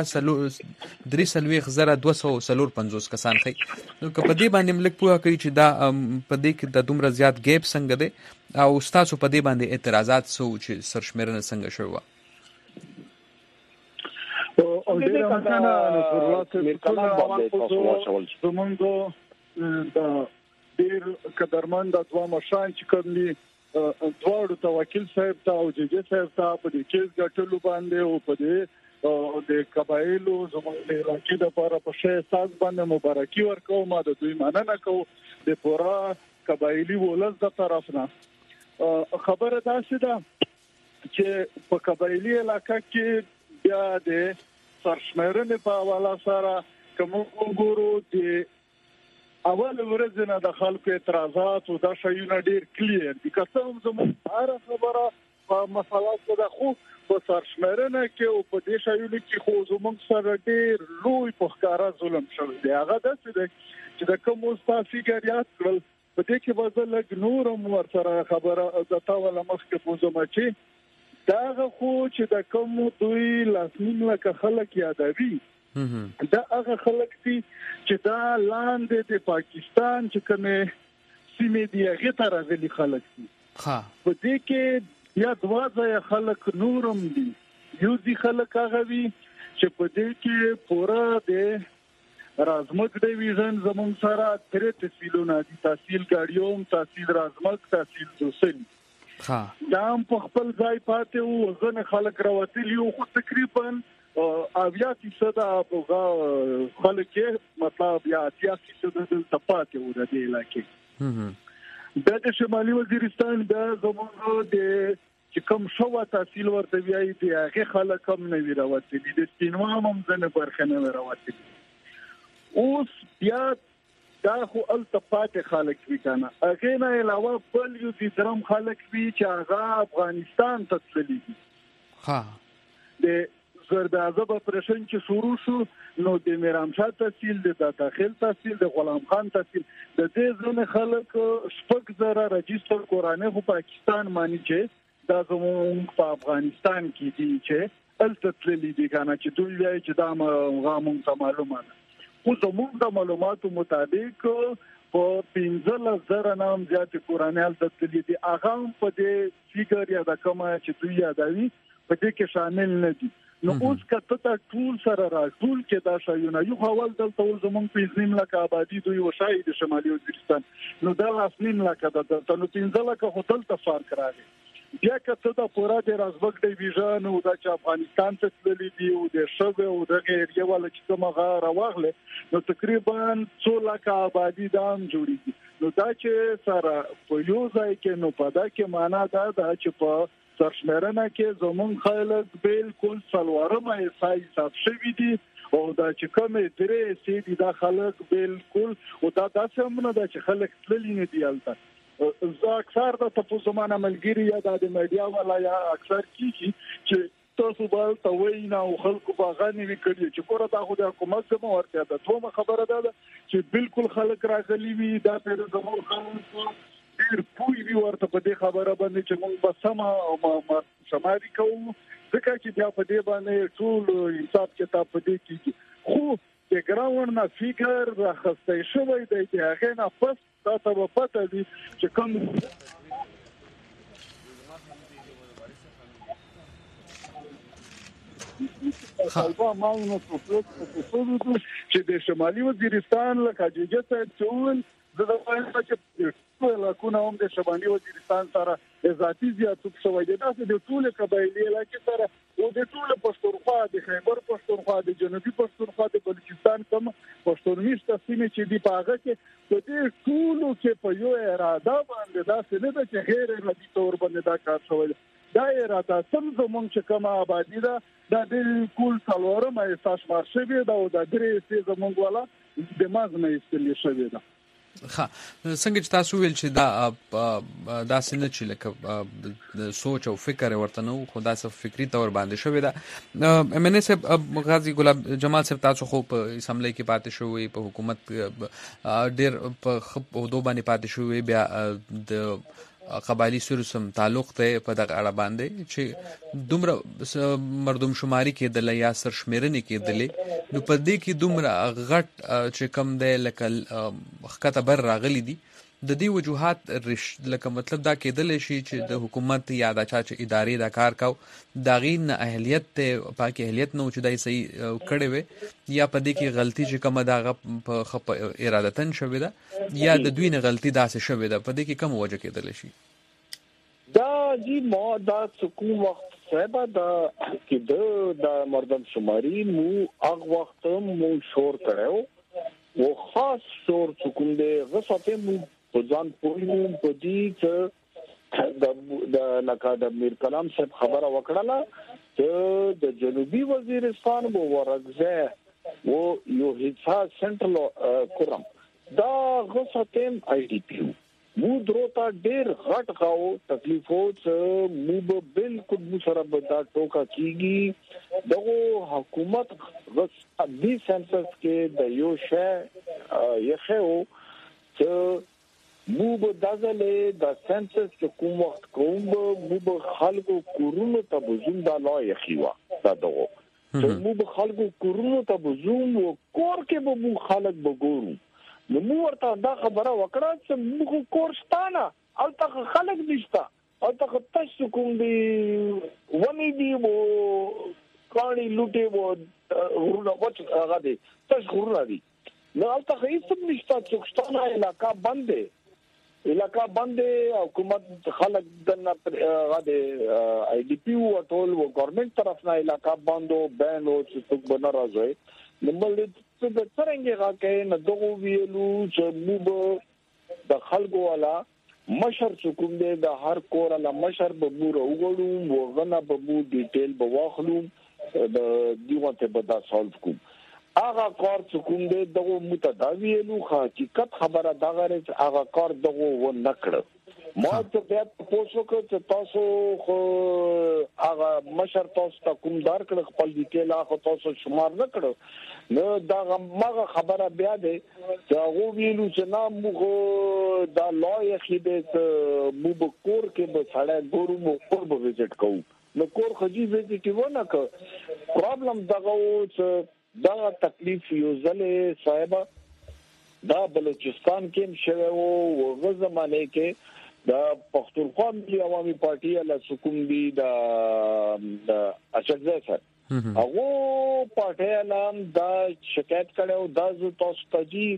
3,250 کسان خې نو په دې باندې ملک پوهه کوي چې دا په دې کې د دومره زیات ګیپ څنګه ده او تاسو په دې باندې اعتراضات سو چې سرشمېرنه څنګه شوه او ډېر مننه زمونږ د ډېر قدرمن د دوه مشران چې کوم دي دواړو ته وکیل صاحب ته او جج صاحب ته په دې کیس ګټلو باندې او په دې د قبایلو زموږ د علاقې لپاره په شی اساس باندې مبارکي ورکوم د دوی مننه کوم د پورا قبایلی ولز د طرف نه خبره ده چې په قبایلی علاقې کې بیا د سرشمېرنې په حواله سره کوم وګورو د اول ورځ نه د خلکو اعتراضات او د شایونه ډیر کلیر دي که څه هم زموږ هر خبره په مسالات ده خو په سرشمېرنه کې او په دې شایونه کې خو زموږ سره ډیر لوی په ښکارا ظلم شوی دی هغه داسې دی چې د کوم استاد فګریات کړل په دې کې به لږ نور هم ورسره خبره د تاوله مخکې پوزم چې دا خو چې د کوم دوی لاسنیم لکه خلک یادوي دا هغه خلک دي چې دا لاندې د پاکستان چې کومه سیمې دی هغه ته راغلي خلک دي. په دې کې یا دواځه خلک نورم دي. یو دي خلک هغه وي چې په دې کې پورا د رازمک ډیویژن زمون سره تر تحصیلونه دي، تحصیل ګاډیوم، تحصیل رازمک، تحصیل دوسن. دا په خپل ځای پاتې وو، ځنه خلک راوتلی وو، خو تقریبا 80% هغه خلک مطلب یا 80% د پاتې وو د دې علاقې. د شمالي وزیرستان د زمونږ د چې کوم شو تحصیل ورته ویایي دی هغه خلک هم نه ویراوتلی، د سپینوام هم ځنه برخه نه ویراوتلی. اوس بیا دا خو التفات خلک وی کنه، هغه نه علاوه بل یو دي درم خلک وی چې هغه افغانستان ته تللی دي. د زردازه اپریشن چې شروع شو نو د میرامشاه تحصیل، د داخل تحصیل، د غلام خان تحصیل، د دې ځنه خلک شپږ زره رجستر قرانه خو پاکستان مانی چې دا زموږ په افغانستان کې دي چې التتللی دي کنه، چې دوی وایي چې دا موږ معلومه ده. خو زموږ د معلوماتو مطابق په 15,000 نام زیات قرانه التتللی دي. هغه په دې فیګر یا د کومه چې دوی یادوي په دې کې شامل نه دي. نو اوس کته ته ټول سره را ټول کې دا شایونه یو حوال دلته زمونږ په نیم لک آبادی دوی وشای د شمالي وزیرستان، نو دا نیم لک د نو 15 لک هوتل ته فرق راغی. بیا کته دا پورا د رازبک ډیویژن او د افغانستان ته تللی دی او د شوه او د غیر یو چې کومه غاره واغله نو تقریبا 2 لک آبادی دام جوړیږي. نو دا چې سره په یو ځای کې نو په دا کې معنا دا چې په سرشمرنه کې زمون خلک بالکل سلوارمه حساب شوی دي او دا چې کومه درې سي دي دا خلک بالکل او دا داسې هم نه دا چې خلک تللی نه دی البته. زه اکثر د تاسو زمانه ملګری یا د میډیا والا یا اکثر کیږي چې تاسو به توینا او خلکو باغانی وکړي چې کومه دا خو د حکومت څخه ورته ده. ټول خبره ده چې بالکل خلک راغلي وي دا پر زمون خلکو ډیر پوي وی ورته په دې خبره باندې چې موږ به سم او شماري کوو، ځکه چې بیا په دې باندې ټول حساب کتاب په دې کې خو د ګراوند نه فکر راخسته شوی دی. د هغه نه پس تاسو په پته دي چې کوم خلبا ماونه چې د شمالي وزیرستان لکه جګه ته ټول د وايي چې ټول لکونه هم د شمالي وزیرستان سره ذاتی زیاتوب شوی دی. دا د ټول قبایلی علاقې سره او د ټول پښتونخوا، د خیبر پښتونخوا، د جنوبي پښتونخوا، د بلوچستان کوم پښتونمیشت سیمې چې دی په هغه کې په دې ټولو کې په یو اراده باندې دا څه نه ده چې غیر ارادي تور باندې دا کار شوی. دا اراده سم زمونږ چې کومه آبادی ده دا بالکل څلورمه احساس مار شوی ده او دا درې سي زمونږ والا د مازنه استلی شوی ده. څنګه چې تاسو ویل چې دا سینه چې لکه سوچ او فکر ورته نو خدا څخه فکری تور باندې شوی دا. امنه صاحب غازی ګلاب جمال صاحب تاسو خو په اسمبلی کې پاتې شوی، په حکومت ډیر په خپو باندې پاتې شوی، بیا د قبایلی سرسم تعلق ته په دغه اړه باندې چې دومره مردم شماري کې د یا سرشمیرنې کې دلې نو په دې کې دومره غټ چې کم دی لکه خکته بر راغلي دي د دې وجوهات لکه مطلب دا کېدل شي چې د حکومت یا د چا چې ادارې دا کار کاو داغین اهلیت ته پاکي اهلیت نو چې دای صحیح کړي وي یا په دې کې غلطي چې کومه دا په ارادتن شوې ده یا د دوی نه غلطي داسې شوې ده، په دې کې کوم وجه کېدل شي؟ دا جی ما دا سکو وخت صاحب دا کې د مردم شماري مو هغه وخت مو شور کړو او خاص شور سکون دې غصته مو ځان پوینو په دې چې د لکه د میر کلام صاحب خبره وکړه چې د جنوبي وزیرستان وو ورغزه او یو حصہ سنټرل کورم دا غصته آی ډی پی مو دروتا ډیر غټ غاو تکلیفو چې مو به بالکل مو سره بدا ټوکا کیږي دغه حکومت غص دې سنسس کې د یو شې یخو چې مو به دازله د سنسس کې کوم وخت کوم مو به خلکو کورونو ته بزوم د لای خيوا دا دغه مو به خلکو کورونو ته بزوم او کور کې به مو خلک بګورو نو مو ورته دا خبره وکړه چې موږ کورستانه الته خلک نشته الته تاسو کوم دی ونی دی وو کانی لوټي وو ورونه وڅ هغه دي تاسو ورونه دي نو الته هیڅ نشته چوکستانه علاقہ باندې حکومت خلک دنه غاده آی ډی پی او ټول و ګورنمنت طرف نه علاقہ باندې بین او چې څوک بنا راځي نو ملي څه د څنګه راکې نه دغه ویلو چې موږ د خلکو والا مشر څوک دې د هر کور والا مشر به مور وګړو وغنه به مو ډیټیل به واخلو د دیوه ته به دا سولف کوم هغه کار څوک دې دغه متداویلو حقیقت خبره دا غره چې هغه کار دغه و نکړ ما ته بیا پوښتنه وکړه چې تاسو خو هغه مشر تاسو ته کوم دار کړ خپل ډیټیل هغه تاسو شمار نه کړ نو دا هغه خبره بیا ده چې هغه ویلو چې نه موږ دا لوی خېده مو به کور کې به سړی ګورو مو کور به وزټ کوو نو کور خجی وزټ ونه ک پرابلم دغه چې دا تکلیف یو ځله صاحب دا بلوچستان کې شوه او و زمانه کې دا پښتونخوا ملي عوامي پارټي له حکومت دی د اشغال سره هغه پارټي اعلان دا شکایت کړو دا زو تاسو ته جی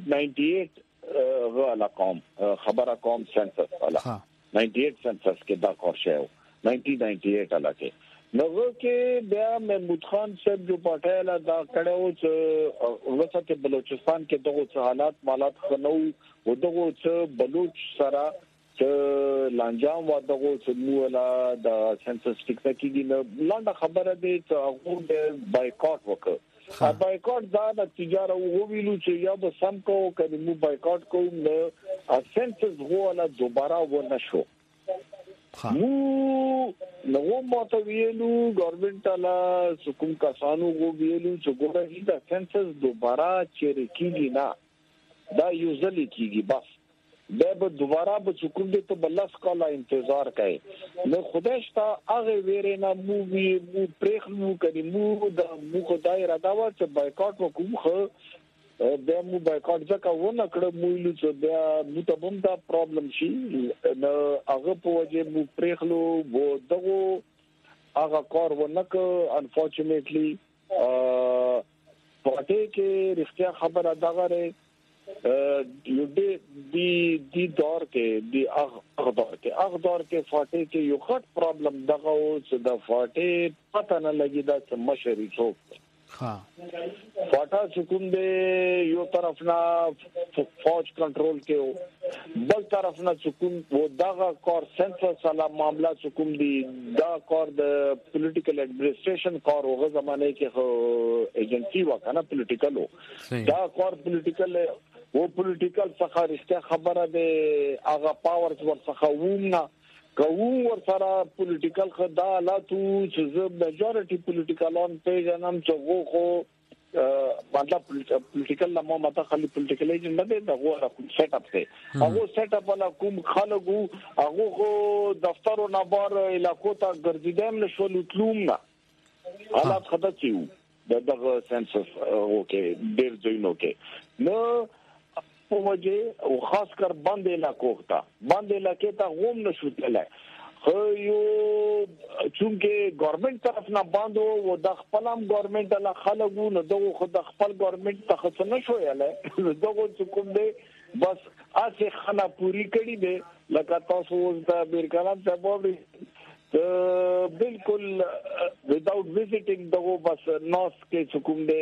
98 غلا کوم خبره کوم سنسس والا 98 سنسس کې دا کار شوه 1998 علاقه نو کې بیا محمود خان صاحب جو پټایلا دا کړو چې ورته بلوچستان کې دغه حالات خنو او دغه چې بلوچ سره چې لانجام و دغه چې مولا د سنسس ټیکنیکي نه لاندې خبره دی چې هغه د بایکاټ وکړ بایکاټ دا د تجارت او ویلو چې یا به سم کو کړي مو بایکاټ کوم نو سنسس هوله دوباره ونه شو مو نو ماته ویلو ګورنمنت لا حکومت کسانو غو ویلو چې ګورې دا سنسس دوباره چیرې کیږي نه دا یوزلی کیږي بس دا به دوباره به حکومت ته بلس کاله انتظار کوي نو خدایشته هغه ویره نه مو پرېخلو کړي مو د مو خدای را دا و چې بایکاټ وکوم خو بیا مو بایکاټ ځکه ونه کړ مو ویلو چې بیا مو ته هم دا پرابلم شي نو هغه په وجه مو پرېخلو وو دغه هغه کار ونه ک انفورچونټلی پټه کې رښتیا خبره دا غره یو دی دور کې دی هغه دور کې فاټه کې یو خاط پرابلم دغه چې د فاټه پته نه لګی دا چې مشري څوک فاټا حکومت دې یو طرف نه فوج کنټرول کې بل طرف نه حکومت و دغه کار سنسس سره معاملہ حکومت دی دا کار د پولیټیکل ایڈمنسټریشن کار هغه زمانه کې ایجنسی وکنه پولیټیکل دا کار پولیټیکل څخه رښتیا خبره ده هغه پاورز ورڅخه وونه کوم ور سره پولیټیکل خدا حالاتو چې میجورټي پولیټیکلان پیژنم چې خو مطلب پولیټیکل لمو ماته خالي پولیټیکل ایجنډا دی دغه سیټ اپ دی هغه سیټ اپ ولا کوم خلکو هغه دفتر او نبار علاقو ته ګرځیدم نشو لوتلوم نه حالات خدا چیو دغه سنسس اوکې ډیر ځینو کې نو په وجه او خاص کر باندې علاقو ته غوم نشو تلای خو یو چونکه ګورنمنت طرف نه باندې و د خپلم ګورنمنت له خلکو نه دغه خود خپل ګورنمنت ته خص نه شویاله دغه کوم دی بس اسه خلا پوری کړی دی لکه تاسو د بیرکلام ته وایي بالکل without visiting دغه بس نوس کې کوم دی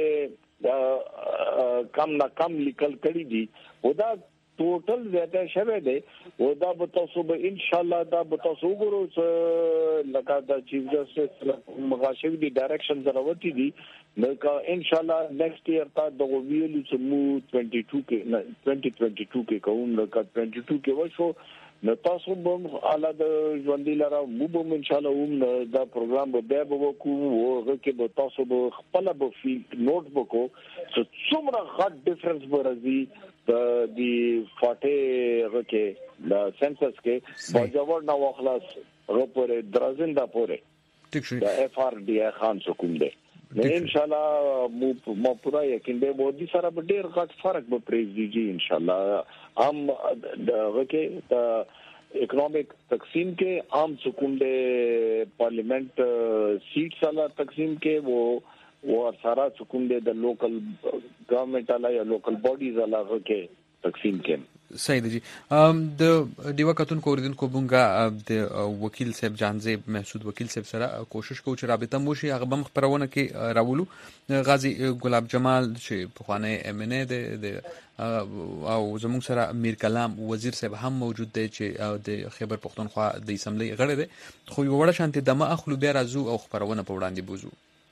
کم نه کم لیکل کړی دي ودا ټوټل زیاته شوه دی ودا به تاسو به ان شاء الله دا به تاسو ګورو چې لکه د چیف جسټس مغاشوي دی ډایرکشن ضرورت دي نو ان شاء الله نیکسٹ ایئر تا د ویلو چې مو 22 کې کوم لکه 22 کې وشو نو تاسو به اعلی د ژوندۍ لاره مو به ان شاء الله دا پروګرام به بیا وکړو او کې به تاسو به خپل به فیلډ نوٹ وکړو چې څومره غټ ډیفرنس به راځي د فاټه غکه د سنسس کې باجوړ نو خلاص روپره درزنده پوره ټیک شي د اف ار ډي خان حکومت دی ان شاء الله مو پورا یقین به مودي سره به ډیر غټ فرق به پریږدي ان شاء الله هم دغه کې د اکونومیک تقسیم کې عام سکون د پارلیمنت سیټ سره تقسیم کې وہ سارا سکون د لوکل گورنمنت علا یا لوکل باډیز علا کې تقسیم کې صحیح دی. د دیوا کتون کوردونکو بونګه د وکیل صاحب جانزیب محسود وکیل صاحب سره کوشش کوو چې رابطه مو شي هغه بم خبرونه کې راولو. غازی ګلاب جمال چې په خوانه ام ان ای د او زموږ سره میر کلام وزیر صاحب هم موجود دی چې د خیبر پختونخوا د اسمبلی غړی دی خو یو وړه شانتي دمه اخلو بیا راځو او خبرونه په وړاندې بوزو.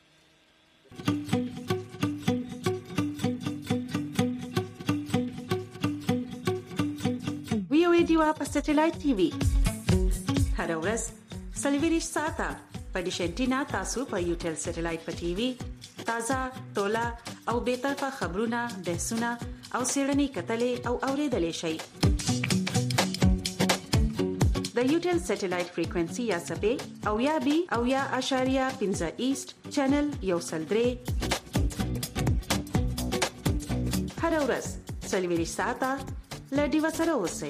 دیوا په سټلایټ ټي وي هر ورځ سلویریش ساعته په ډیشنټینا تاسو په یوټل سټلایټ په ټي وي تازه ټولا او به طرفه خبرونه بحثونه او سیړنی کتلې او اوریدلې شي. د یوټل سټلایټ فریکوئنسي یا سبې او یا بي او یا اشاریه 15 ایست چینل یو سلدري هر ورځ سلویریش ساعته لډي وسره اوسئ.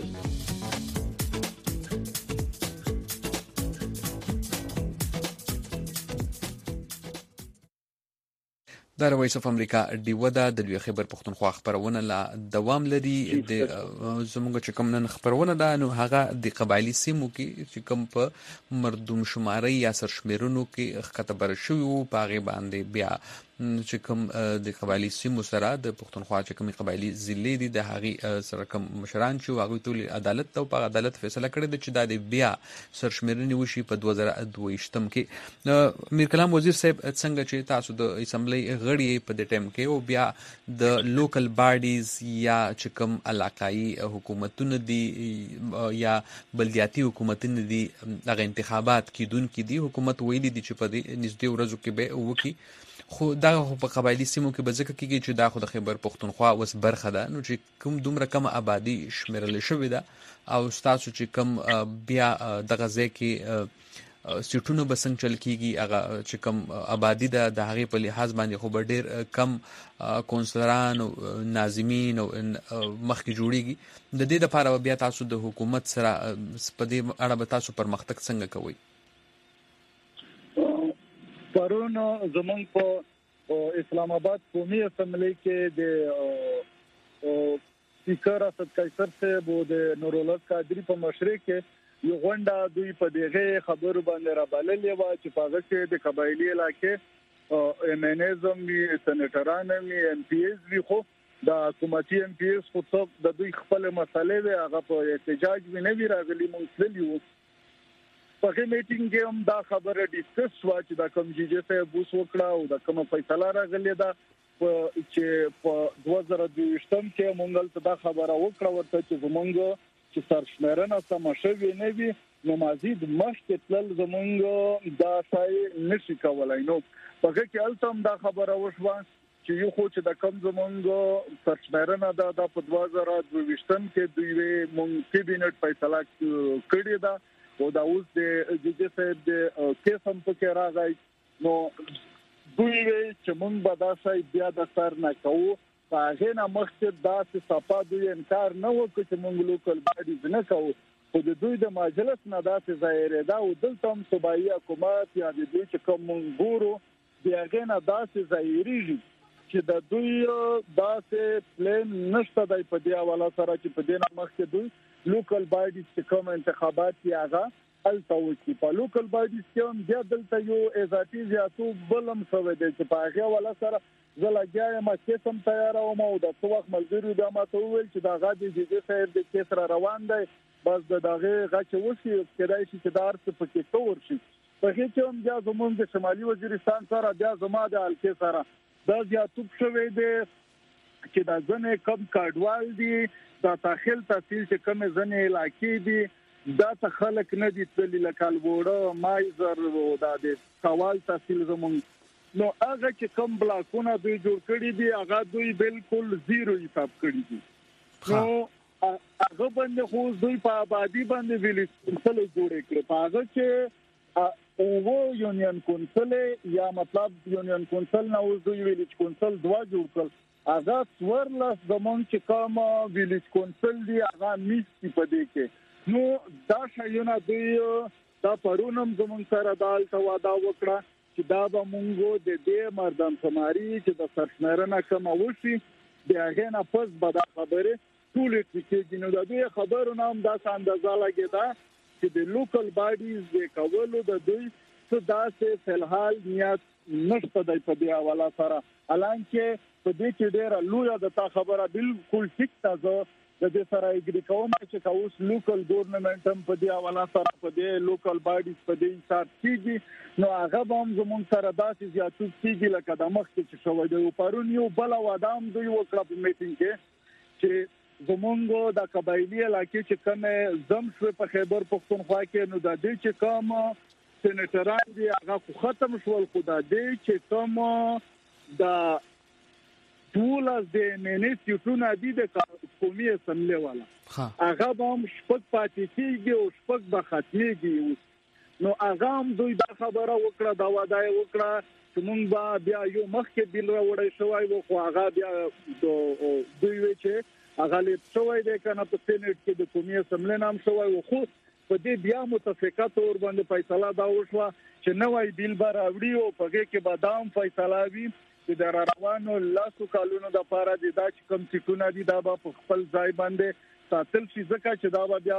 د وایس اف امریکا ډیوه د لوی خیبر پختونخوا خبرونه لا دوام لري. د زموږ چې کوم نن خبرونه ده نو هغه د قبایلی سیمو کې چې کوم په مردم شماري یا سرشمیرونو کې خطه بر شوی په غي باندې بیا چې کوم د قبایلی سیمو سره د پختونخوا چې کوم قبایلی ضلع دي د هغه سره کوم مشران چې هغه ټول عدالت ته په عدالت فیصله کړې ده چې د بیا سرشمیرنی وشي په 2022 کې. میر کلام وزیر صاحب څنګه چې تاسو د اسمبلی غړي په د ټیم کې او بیا د لوکل باډیز یا چې کوم علاقائی حکومتونه دي یا بلدیاتي حکومتونه دي هغه انتخابات کیدون کې دي حکومت ویلي دي چې په دې نږدې ورځو کې به وکي خو دا په قبایلی سیمو کې به ځکه کېږي چې دا خو د خیبر پختونخوا وس برخه ده نو چې کوم دومره کم آبادی شمیرل شوې ده او تاسو چې کوم بیا دغه ځای کې سیټونو به څنګه چل کېږي هغه چې کوم آبادی ده د هغې په لحاظ باندې خو به ډېر کم کونسلران او ناظمین او مخکې جوړیږي. د دې لپاره بیا تاسو د حکومت سره په دې اړه به تاسو پرمختګ څنګه کوئ؟ پرون زمون په اسلام آباد قومي اسمبلی کې د سپیکر اسد قیصر صاحب او د نور الله قادری په مشرۍ کې یو غونډه دوی په دغه خبرو باندې را بللې و چې په هغه کې د قبایلی علاقې ام ان ایزم وی سېنیټران وی ام پی ایس وی خو د حکومتي ام پی ایس خو څو د دوی خپل مسلې وی هغه په احتجاج وی نه وی راغلي مونږ یو په میټینګ کې هم دا خبره ډیسکس شو چې دا کوم جی صاحب بوس وکړه او دا کوم فیصله راغلی دا چې په 2022 کې مونږ ته دا خبره وکړه ورته چې زمونږ چې سرشمیرنه سم شوی نه وي نو مزید مخکې تل زمونږ دا ځای نشي کولای. نو په کې التم دا خبره وشوه چې یو خو چې دا کوم زمونږ سرشمیرنه دا په 2022 کې دوی مونږ کابینټ فیصله کړې ده او دا اوس د جی صاحب د کیسم په کې راغی نو دوی چې مونږ به دا ځای بیا د سر نه کوو په هغه نه مخکې دا چې صفا دوی انکار نه وکړي چې مونږ لوکل باډیز نه کوو خو د دوی د مجلس نه دا چې ظاهر ده او دلته هم صوبایي حکومت یا د دوی چې کوم مونږ ګورو د هغه نه دا چې ظاهريږي چې د دوی دا چې پلان نشته د په دی حواله سره چې په دې نه مخکې دوی لوکل باډیز چې کوم انتخابات یې هغه التوکی په لوکل باډیز کې هم بیا دلته یو اضافي زیاتو بلم شوی دی چې په هغه ولا سره زلګیا ما کیسم تیار او مو د څو وخت ملګری د ما ته ویل چې دا غاډي جی صاحب د کیس را روان دی بس دغه غاچ وسی کېدای شي چې دار څه پکې تور شي په هغه کې هم بیا زمونږ د شمالي وزیرستان سره بیا زما د الکې سره دا زیاتو شوی دی چې دا ځنه کم کډوال دي دا داخل تحصیل چې کوم ځنه علاقې دي دا ته خلک نه دي تللی لکال وړه مایزر او د سوال تحصیل زمونږ نو هغه چې کوم بلاکونه دوی جوړ کړی دي هغه دوی بالکل زیرو حساب کړی دي نو هغه باندې خو دوی په آبادی باندې ویل څه جوړ کړي په هغه چې او یونین کونسل یا مطلب یونین کونسل نه اوس دوی ویلیج کونسل دوا جوړ کړل هغه څوارلس زمونږ چې کوم ویلیج کونسل دی هغه میستی په دې کې نو دا شایونه دوی دا پرونم زمونږ سره دالته واده وکړه چې دا به مونږ د دې مردم شماري چې د سرشمېرنه کوم وشي د هغه نه پس به دا خبره ټول کېږي نو د دې خبرو نام دا اندازه لګیدا چې د لوکل باډیز د کولو د دوی څه داسې فلحال نیت نشته د په دی حواله سره الانکه په دې کې ډیره لویه د تا خبره بالکل ټیک تازه د دې سره اګری کوم چې اوس لوکل ګورنمنت هم په دې حواله سره په دې لوکل باډیز په دې حساب کېږي نو هغه هم زموږ سره داسې زیاتو کېږي لکه د مخ کې شوی دی پرون یو بل وادام دوی وکړه په میټینګ کې چې زمونږ د قبایلی علاقې چې کومه زم شو په خیبر پختونخوا کې نو د دې چې کوم سېنیټران دی هغه ختم شول خو د دې چې کوم د ټول از د منیسټیټونه دي د قومي اسمبلی والا هغه هم شپږ پاتې کېږي او شپږ به ختمېږي نو هغه هم دوی دا خبره وکړه دا وعده وکړه چې مونږ به بیا یو مخکې بیل راوړی شوی و خو هغه بیا دوی وی چې هغه لیت شوی دی کنه په سېنیټ کې د قومي اسمبلی نام شوی و خو په دې بیا متفقه تور باندې فیصله دا وشوه چې نوې بیل به راوړي او په هغه کې به دا هم فیصله وي چې د روانو لاسو کالونو د لپاره د دا چې کوم سیټونه دي دا به په خپل ځای باندې ساتل شي ځکه چې دا به بیا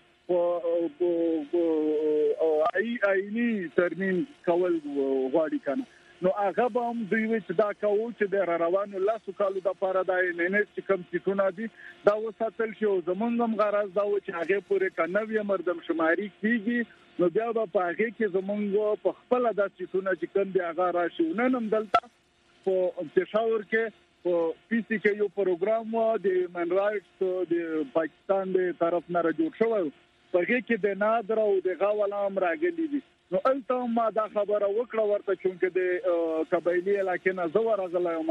او آئینی ترمیم کول غواړي کنه نو هغه به هم دوی چې دا کوو چې د روانو لاسو کالو د لپاره د ننس چې کوم سیټونه دي دا وساتل شي او زمونږ هم غرض دا و چې هغه پورې کنوي مردم شماري کیږي نو بیا به په هغه کې زمونږ په خپل د سیټونه چې کوم دی هغه راشي نن هم دلته په پېښور کې په پی سی کې یو پروګرام و د هیومن رائټس د پاکستان د طرف نه جوړ شوی په هغه کې د نادر او د غوالام راغلي دي نو الته ما دا خبره وکړه ورته چې د قبایلی علاقې نه زو راغلایم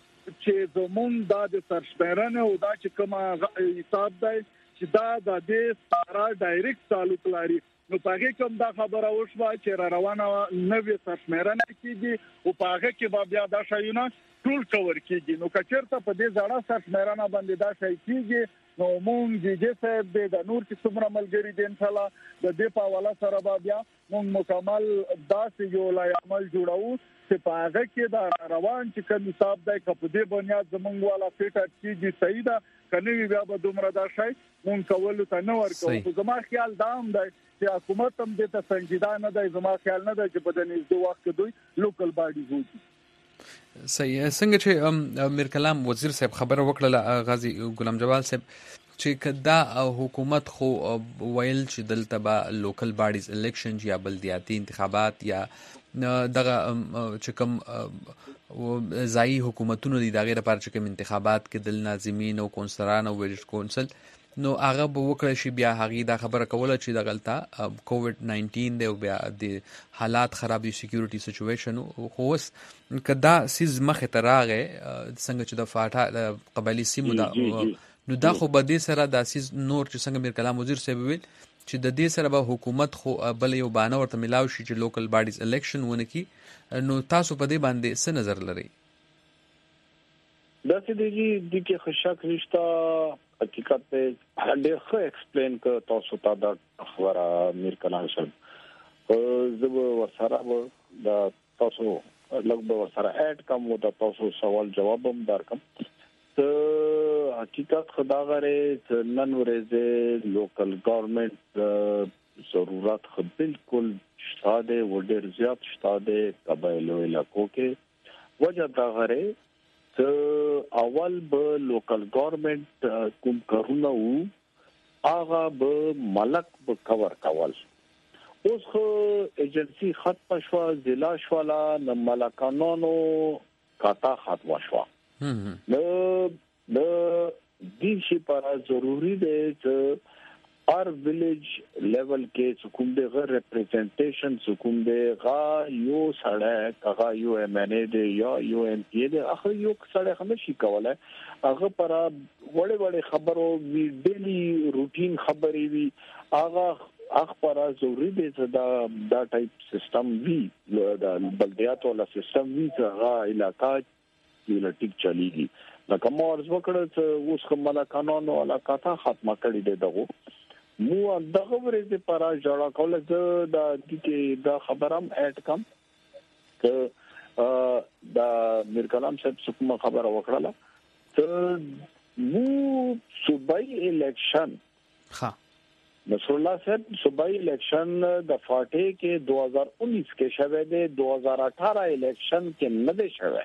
چې زمون دا د سرشمېرنه او دا چې کوم حساب دی چې دا د دې سره ډایرکټ تعلق لري نو پاره کوم دا خبره وشوه چې روانه نوې سرشمېرنه کیږي او پاره کې بیا دا شایونه ټول کور کیږي نو کچرته په دې ځړه سرشمېرنه باندې دا شای کیږي نو مونږ چې صاحب د نور چې څومره ملګری دي ان شاء الله د دې په حواله سره بیا مونږ مکمل داسې یو لای عمل جوړو چې په هغه کې دا روان چې کوم حساب دی په دې بنیاد زمونږ والا فیټ کیږي صحیح ده کني بیا به دومره دا شای مونږ کول ته نه ورکو خو زما خیال دا هم دی چې حکومت هم دې ته سنجیده نه دی زما خیال نه دی چې په دې نږدې وخت کې دوی لوکل باډیز وځي صحیح څنګه چې میر کلام وزیر صاحب خبره وکړه غازی غلام جوال صاحب چې کدا حکومت خو ویل چې دلته به لوکل باډیز الیکشن یا بلدیاتي انتخابات یا دغه چې کوم ځایي حکومتونو دي دغه لپاره چې کوم انتخابات کې دل ناظمین او کونسلران او ویلیج کونسل نو هغه به وکړي شي بیا هغه دا خبره کوله چې د غلطه کووډ 19 دی او بیا د حالات خراب دي سکیورټي سچويشن خو اوس کدا سیز مخه تراغه څنګه چې د فاټا قبایلی سیمو دا نو دا خو به دې سره د سیز نور چې څنګه میر کلام وزیر صاحب ویل چې د دې سره به حکومت خو بل یو بانه ورته ملاوي شي چې لوکل باډیز الیکشن ونه کی نو تاسو په دې باندې څه نظر لرئ دا چې دې کې خشک رښتا حقیقت ته ډېر ښه ایکسپلین کړ تاسو ته دا خبره میر کلام صاحب زه ورسره دا تاسو لږ ورسره اډ کوم دا تاسو سوال جواب هم درکم ته حقیقت خدا غره نن ورځ لوکل ګورنمنت ضرورت خو بالکل شاده وړ زیات شاده قبایلو علاقو کې وجه دا غره اول به لوکل ګورنمنت کوم کارونه وو هغه به ملک به کور کول اوس خو ایجنسی ختم شو ضلع شوالا د ملکانونو کاتا ختم شو نو د دې شي پر ضروری دی چې هر ویلیج لیول کې کوم د غیر ریپرزنټیشن کوم د غا یو سړی کغه یو ایم ان ای دی یا یو ایم پی دی اخر یو سړی هم شي کولای هغه پر وړې وړې خبرو وی ډیلی روټین خبرې وی هغه اخبار ضروري دي چې دا ټایپ سیستم وی د بلدیات ولا سیستم وی چې علاقہ یلټیک چلیږي لکه مورز وکړه چې اوس کومه قانون ولا کاته ختمه کړی دی دغه مو دغه ورته پر جوړه کول چې د خبرم اټ کم ک دا میر کلام صاحب کومه خبره وکړه ته مو صوبای الیکشن ها نصر الله صاحب صوبائی الیکشن د فاټه کې 2019 کې شوه دی 2018 الیکشن کې نه دی شوه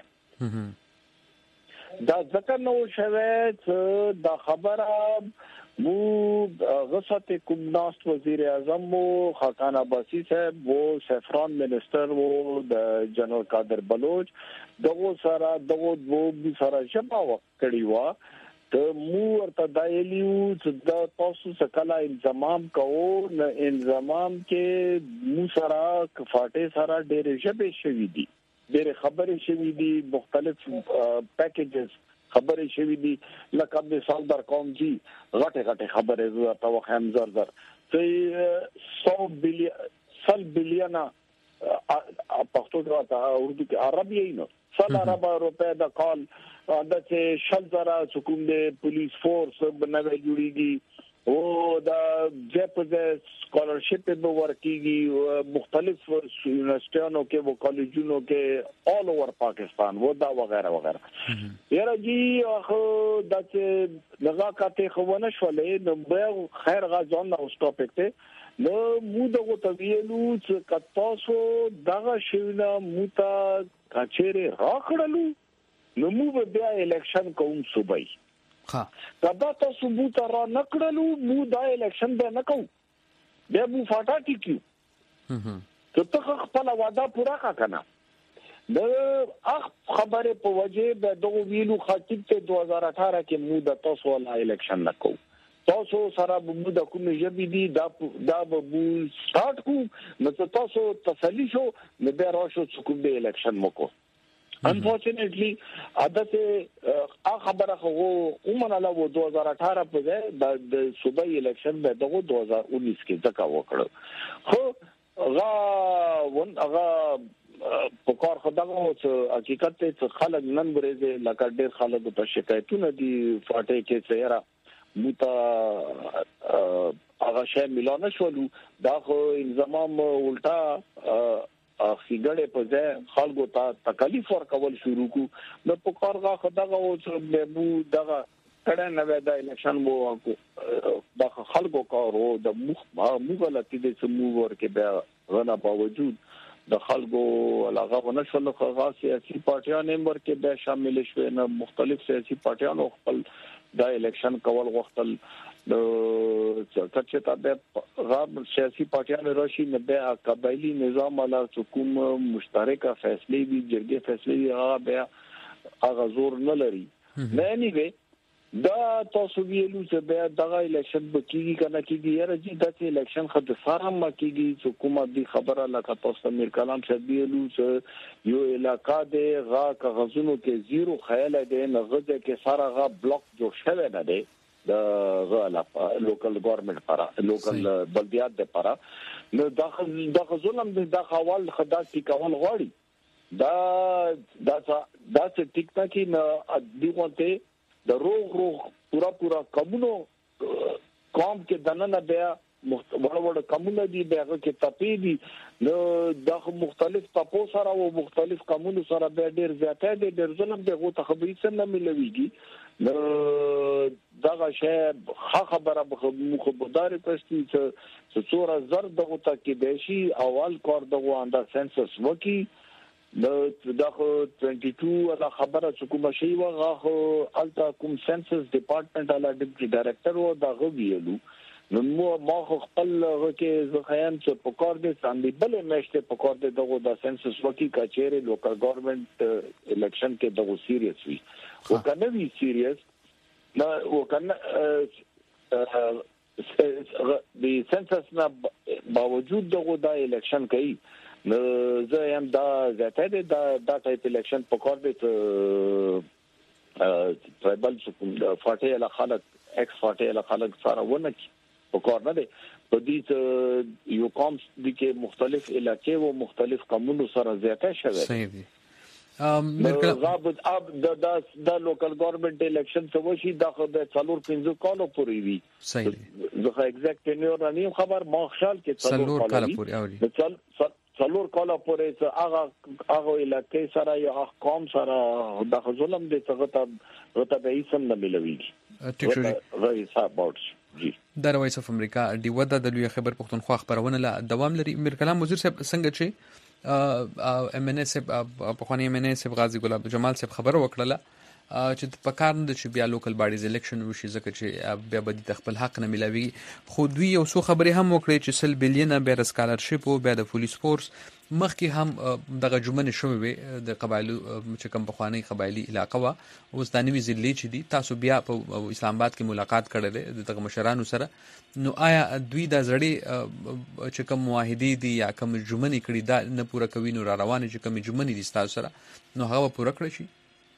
دا ځکه نو شوه چې د خبره مو غصت کومناست وزیر اعظم مو خاقان عباسی صاحب وو سفران منسٹر وو د جنرال قادر بلوچ دغه سره شپه وکړی و ته مو ورته دایلیو چې د تاسو سکلا انضمام کوو نه انضمام کې مو سره کفاټه سره ډېر شپه شوې دي ډېر خبرې شوې دي مختلف پیکیجز خبرې شوې دي لکه د سال در کوم جی غټه خبرې زړه او هم زر چې 100 بلین پښتو ته اردو کې عربی نه 100 ارب روپے د کال د چې شل زره حکومت پولیس فورس بنوي جوړيږي او د جپز سکالرشپ به ورکیږي مختلف یونیورسيټونو کې او کالجونو کې آل اوور پاکستان و دا وغیرہ وغیرہ یاره جی اخو د چې لږه کاته خوونه شولې نو به خیر غاځون او ټاپک ته نو مو دغه تویلو چې تاسو دغه شیونه موتا کچېره راخړلو نو مو به بیا الیکشن کوم صوبای ها کدا تاسو مو ته را نکړلو مو دا الیکشن به نه کوم بیا مو فاټا ټیکیو ته خپل وعده پورا کا کنه د خبره په وجه د دغه ویلو خاطب ته 2018 کې مو د تاسو ولا الیکشن نه کوم تاسو سره مو د کوم ژبې دي دا به سٹارټ کو نو تاسو تسلی شو نو بیا راشو کوم د الیکشن مکو unfortunately عادت خبره خو عموما له 2018 په ځای د صوبایي الیکشن به دغه 2019 کې ځکه وکړو خو هغه په کار خدغه چې حقیقت ته خلک نن ورځ لکه ډېر خلک په شکایتونه دي فاټه کې سیاره موتا هغه شی ملانه شولو دا خو انضمام الټا خېګړې په ځای خلکو ته تکلیف ورکول شروع کو د پکارغه خدغه او چې مو دغه کړه نه ودا الیکشن مو د خلکو کارو د مو غلطي د سمو ورکه بیا غنا باوجود د خلکو علاوه ونشل خاص سیاسي پارټیانو ورکه بیا شامل شوه نه مختلف سیاسي پارټیانو خپل د الیکشن کول غوښتل د چرچتا به غاب سیاسي پارټیانو راشي نه به قبایلی نظام علا حکوم مشترکه فیصله دي جرګه فیصله هغه به هغه زور نه لري نه نیوي دا تاسو ویلو چې به دغه الیکشن بکیږي کنه کیږي یاره چې د الیکشن خد فارم مکیږي حکومت دی خبره لکه تاسو میر کلام صاحب ویلو چې یو علاقہ دی غا کغزونو کې زیرو خیال دی نه غځه کې سارا غا بلاک جوړ شوی نه دی د غلا لوکل ګورنمنت لپاره لوکل بلدیات لپاره نو د ظلم د حوال خدا کی کول غواړي دا څه ټیک تا کی نه دیغونته د روغ پورا کومونو قوم کې دنه بیا وړ کومونه دي بیاغه کې تپی دي نو د مختلف تپو سره او مختلف کومونو سره به ډیر زیاته دي ډیر ظلم دغه تخبري سره نه ملويږي نو دغه شی خبره مخبردار پښتي چې څوره زر دغه تکي دیشي اول کار دغه انده سنسس وکي نو دغه 22 دا خبره چې کوم شی وغه التا کوم سنسس ډپارټمنټ الا ډیپټي ډایریکټر و دغه ویلو نو ما خپل کې ځخیان چې په کار دي ساندې بلې مشته په کار دي دغه د سنسس وکي کچېره لوکل ګورنمنت الیکشن کې دغه سیریس وي او کنه وی سیریس نو وکنه د سنسس نه باوجود دغه د الیکشن کوي نو زه هم دا زیاته دا ټایپ الیکشن په کار دي ټرایبل کوم د فاټه له خلک ایکس فاټه له خلک سره ونه په کار نه دي په دې یو قوم د کې مختلف علاقې او مختلف قومونو سره زیاته شوه. صحیح دي. ضابط اب د لوکل ګورنمنت الیکشن څه وشي د 4-5 کالو پورې وي. صحیح دي. زه ایگزیکټ ټینیور نه خبر ما خیال کې 4 کال پورې اوري. 4 کال پورې هغه علاقې سره یا قوم سره د ظلم د څغه به اسم نه ملويږي. ټیک شو. رئیس صاحب جی د وایس اف امریکا دی ودا د لوی خبر پښتونخوا خبرونه لا دوام لري. امیر کلام وزیر صاحب څنګه چې ام ان اس په خواني ام ان اس غازی ګلاب جمال صاحب خبر وکړه چې په کار نه چې بیا لوکل باډیز الیکشن وشي ځکه چې بیا به د خپل حق نه ملاوي. خو دوی یو څو خبرې هم وکړي چې 100 بلین بیا د سکالرشپ او بیا د پولیس فورس مخکې هم دغه جمن شوه وي د قبایلو چې کوم بخوانی قبایلی علاقه وا اوس د نوې ضلع چې دي تاسو بیا په اسلام آباد کې ملاقات کړل دغه مشرانو سره. نو آیا دوی د زړې چې کوم معاهدې دي یا کوم جمن کړي دا نه پوره کوي نو را روان چې کوم جمن دي تاسو سره نو هغه پوره کړی شي؟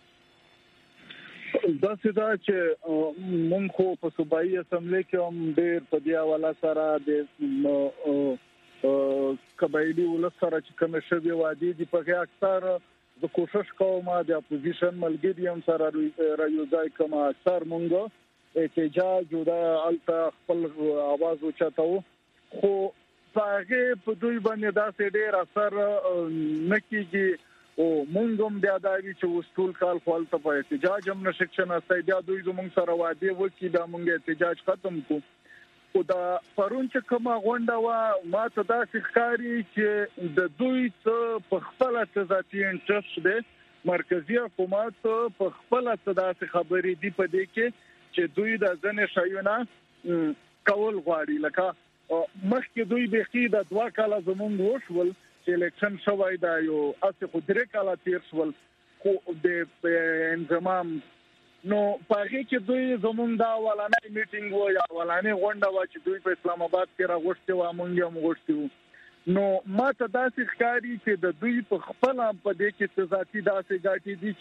دا سدا چې مونږ خو په صوبایي اسمبلی کې هم ډېر په دی حواله سره د قبایلی ولس سره چې کوم شوی وادي دي په اکثر د کوشش کوم د اپوزیشن ملګری هم سره رايوځای کوم اکثر مونږ احتجاج او د الته خپل आवाज اوچتاو خو هغه په دوی باندې دا ډېر اثر نکېږي او مونږ هم بیا دا چې وستول کال خپل په احتجاج هم نشکشن استای بیا دوی زموږ سره وادي وکي دا مونږ احتجاج ختم کو او دا پرون چې کومه غونډه وا ما ته دا ښکاری چې د دوی څخه په خپل ذاتي انټرست دی مرکزی حکومت په خپل ذاتي خبرې دی په دې کې چې دوی د ځنې شایونه کول غواړي لکه مخکې دوی به کې د 2 کال زمونږ وشول چې الیکشن شوی دا یو اصل خو 3 کال تیر شول خو د انضمام نو پاره کې دوی زمونږ دا ولانه میټینګ و یا ولانه غونډه و چې دوی په اسلام آباد کې راغوښتي و مونږ هم غوښتي نو ما ته داسې ښکاری چې د دوی په خپل په دې کې ذاتي داسې ګټې دي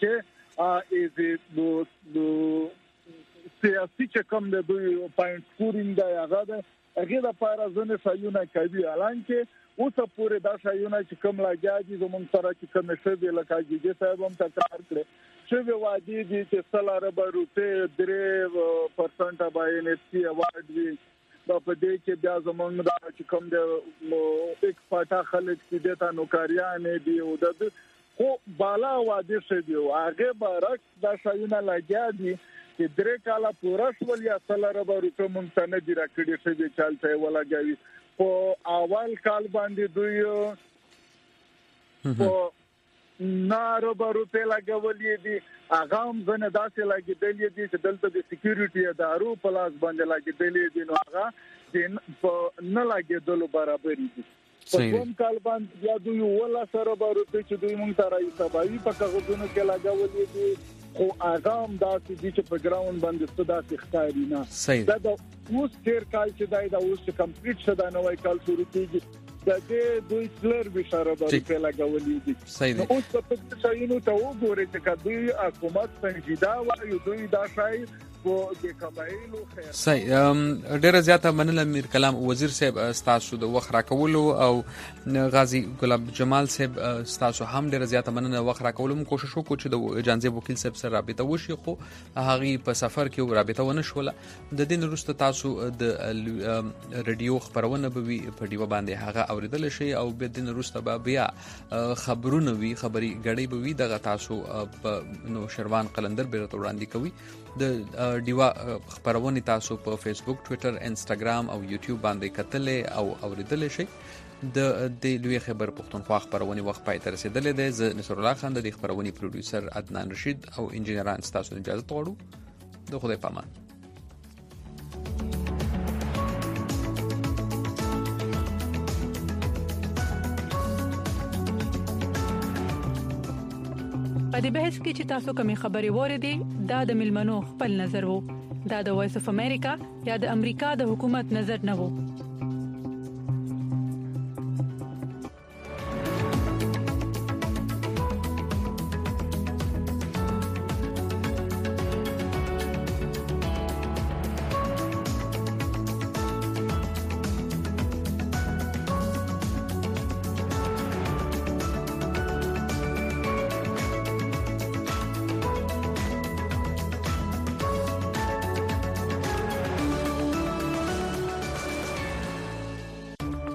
چې د سیاسي چې کوم د دوی پاینټ سکورینګ دا هغه د پاره ځنه شایونه کوي الان کې اوسه پورې دا شایونه چې کوم لاګیا دي زمونږ سره چې کوم شوی لکه جګی صاحب هم تکرار کړي شوی وادي دي چې $100 روپے 3% به ان اف سی اوارد وي په دې کې بیا زمونږ دا چې کوم د ایک پټا خلک چې د تا نوکریان دي او د خو بالا وادي شوی هغه برعکس دا شایونه لاګیا دي چې 3 کاله پورا شول یا $100 روپے مونږ ته نه دی راکړي شوی چالتای ولاګوي په اول کال باندې دوی په $9 روپے لګولې دي هغه هم زنه داسې لګیدلې دي چې دلته د سکیورټي ادارو په لاس باندې لګیدلې دي نو هغه په نه لګیدلو برابر دي په کوم کال باندې یا دوی $10 روپے چې دوی مونږ ته راځي سباوي په کاغذونو کې لګولې دي خو هغه هم داسې دي چې په ګراوند باندې ستدا ښکاري نه دا د اوس تیر کال چې دا اوس کمپلیټ شدا نوې کال شروع کیږي د دې دوی کلر بشاره باندې لګولې دي نو اوس په دې شایونو ته وګورئ چې دوی حکومت سنجیده وایي دوی دا شای صحیح ډیره زیاته مننه امیر کلام وزیر صاحب تاسو د وخت راکولو او غازی ګلاب جمال صاحب تاسو هم ډیره زیاته مننه وخت راکولو کوشش وکړو چې د جانزیب وکیل صاحب سره رابطه وشي خو هغه په سفر کې رابطه ونه شوله د دین وروسته تاسو د رادیو خبرونه به په دیو باندې هغه اوریدل شي او د دین وروسته بیا خبرونه وی خبري غړي به وی دغه تاسو نو شروان قلندر بیرته وړاندې کوي د دیوا خبرونه تاسو په فیسبوک ټوئیټر انستګرام او یوټیوب باندې کتلې او اوریدل شي د لوی خبر پښتونخوا خبرونه وخت پای تر رسیدلې ده ز نصر الله خان د خبرونه پروډوسر عدنان رشید او انجنیران تاسو اجازه غواړو د خدای پامان په دې بحث کې چې تاسو کومې خبرې وریدي دا د ملمنو خپل نظر وو دا د وایس اف امریکا یا د امریکا د حکومت نظر نه وو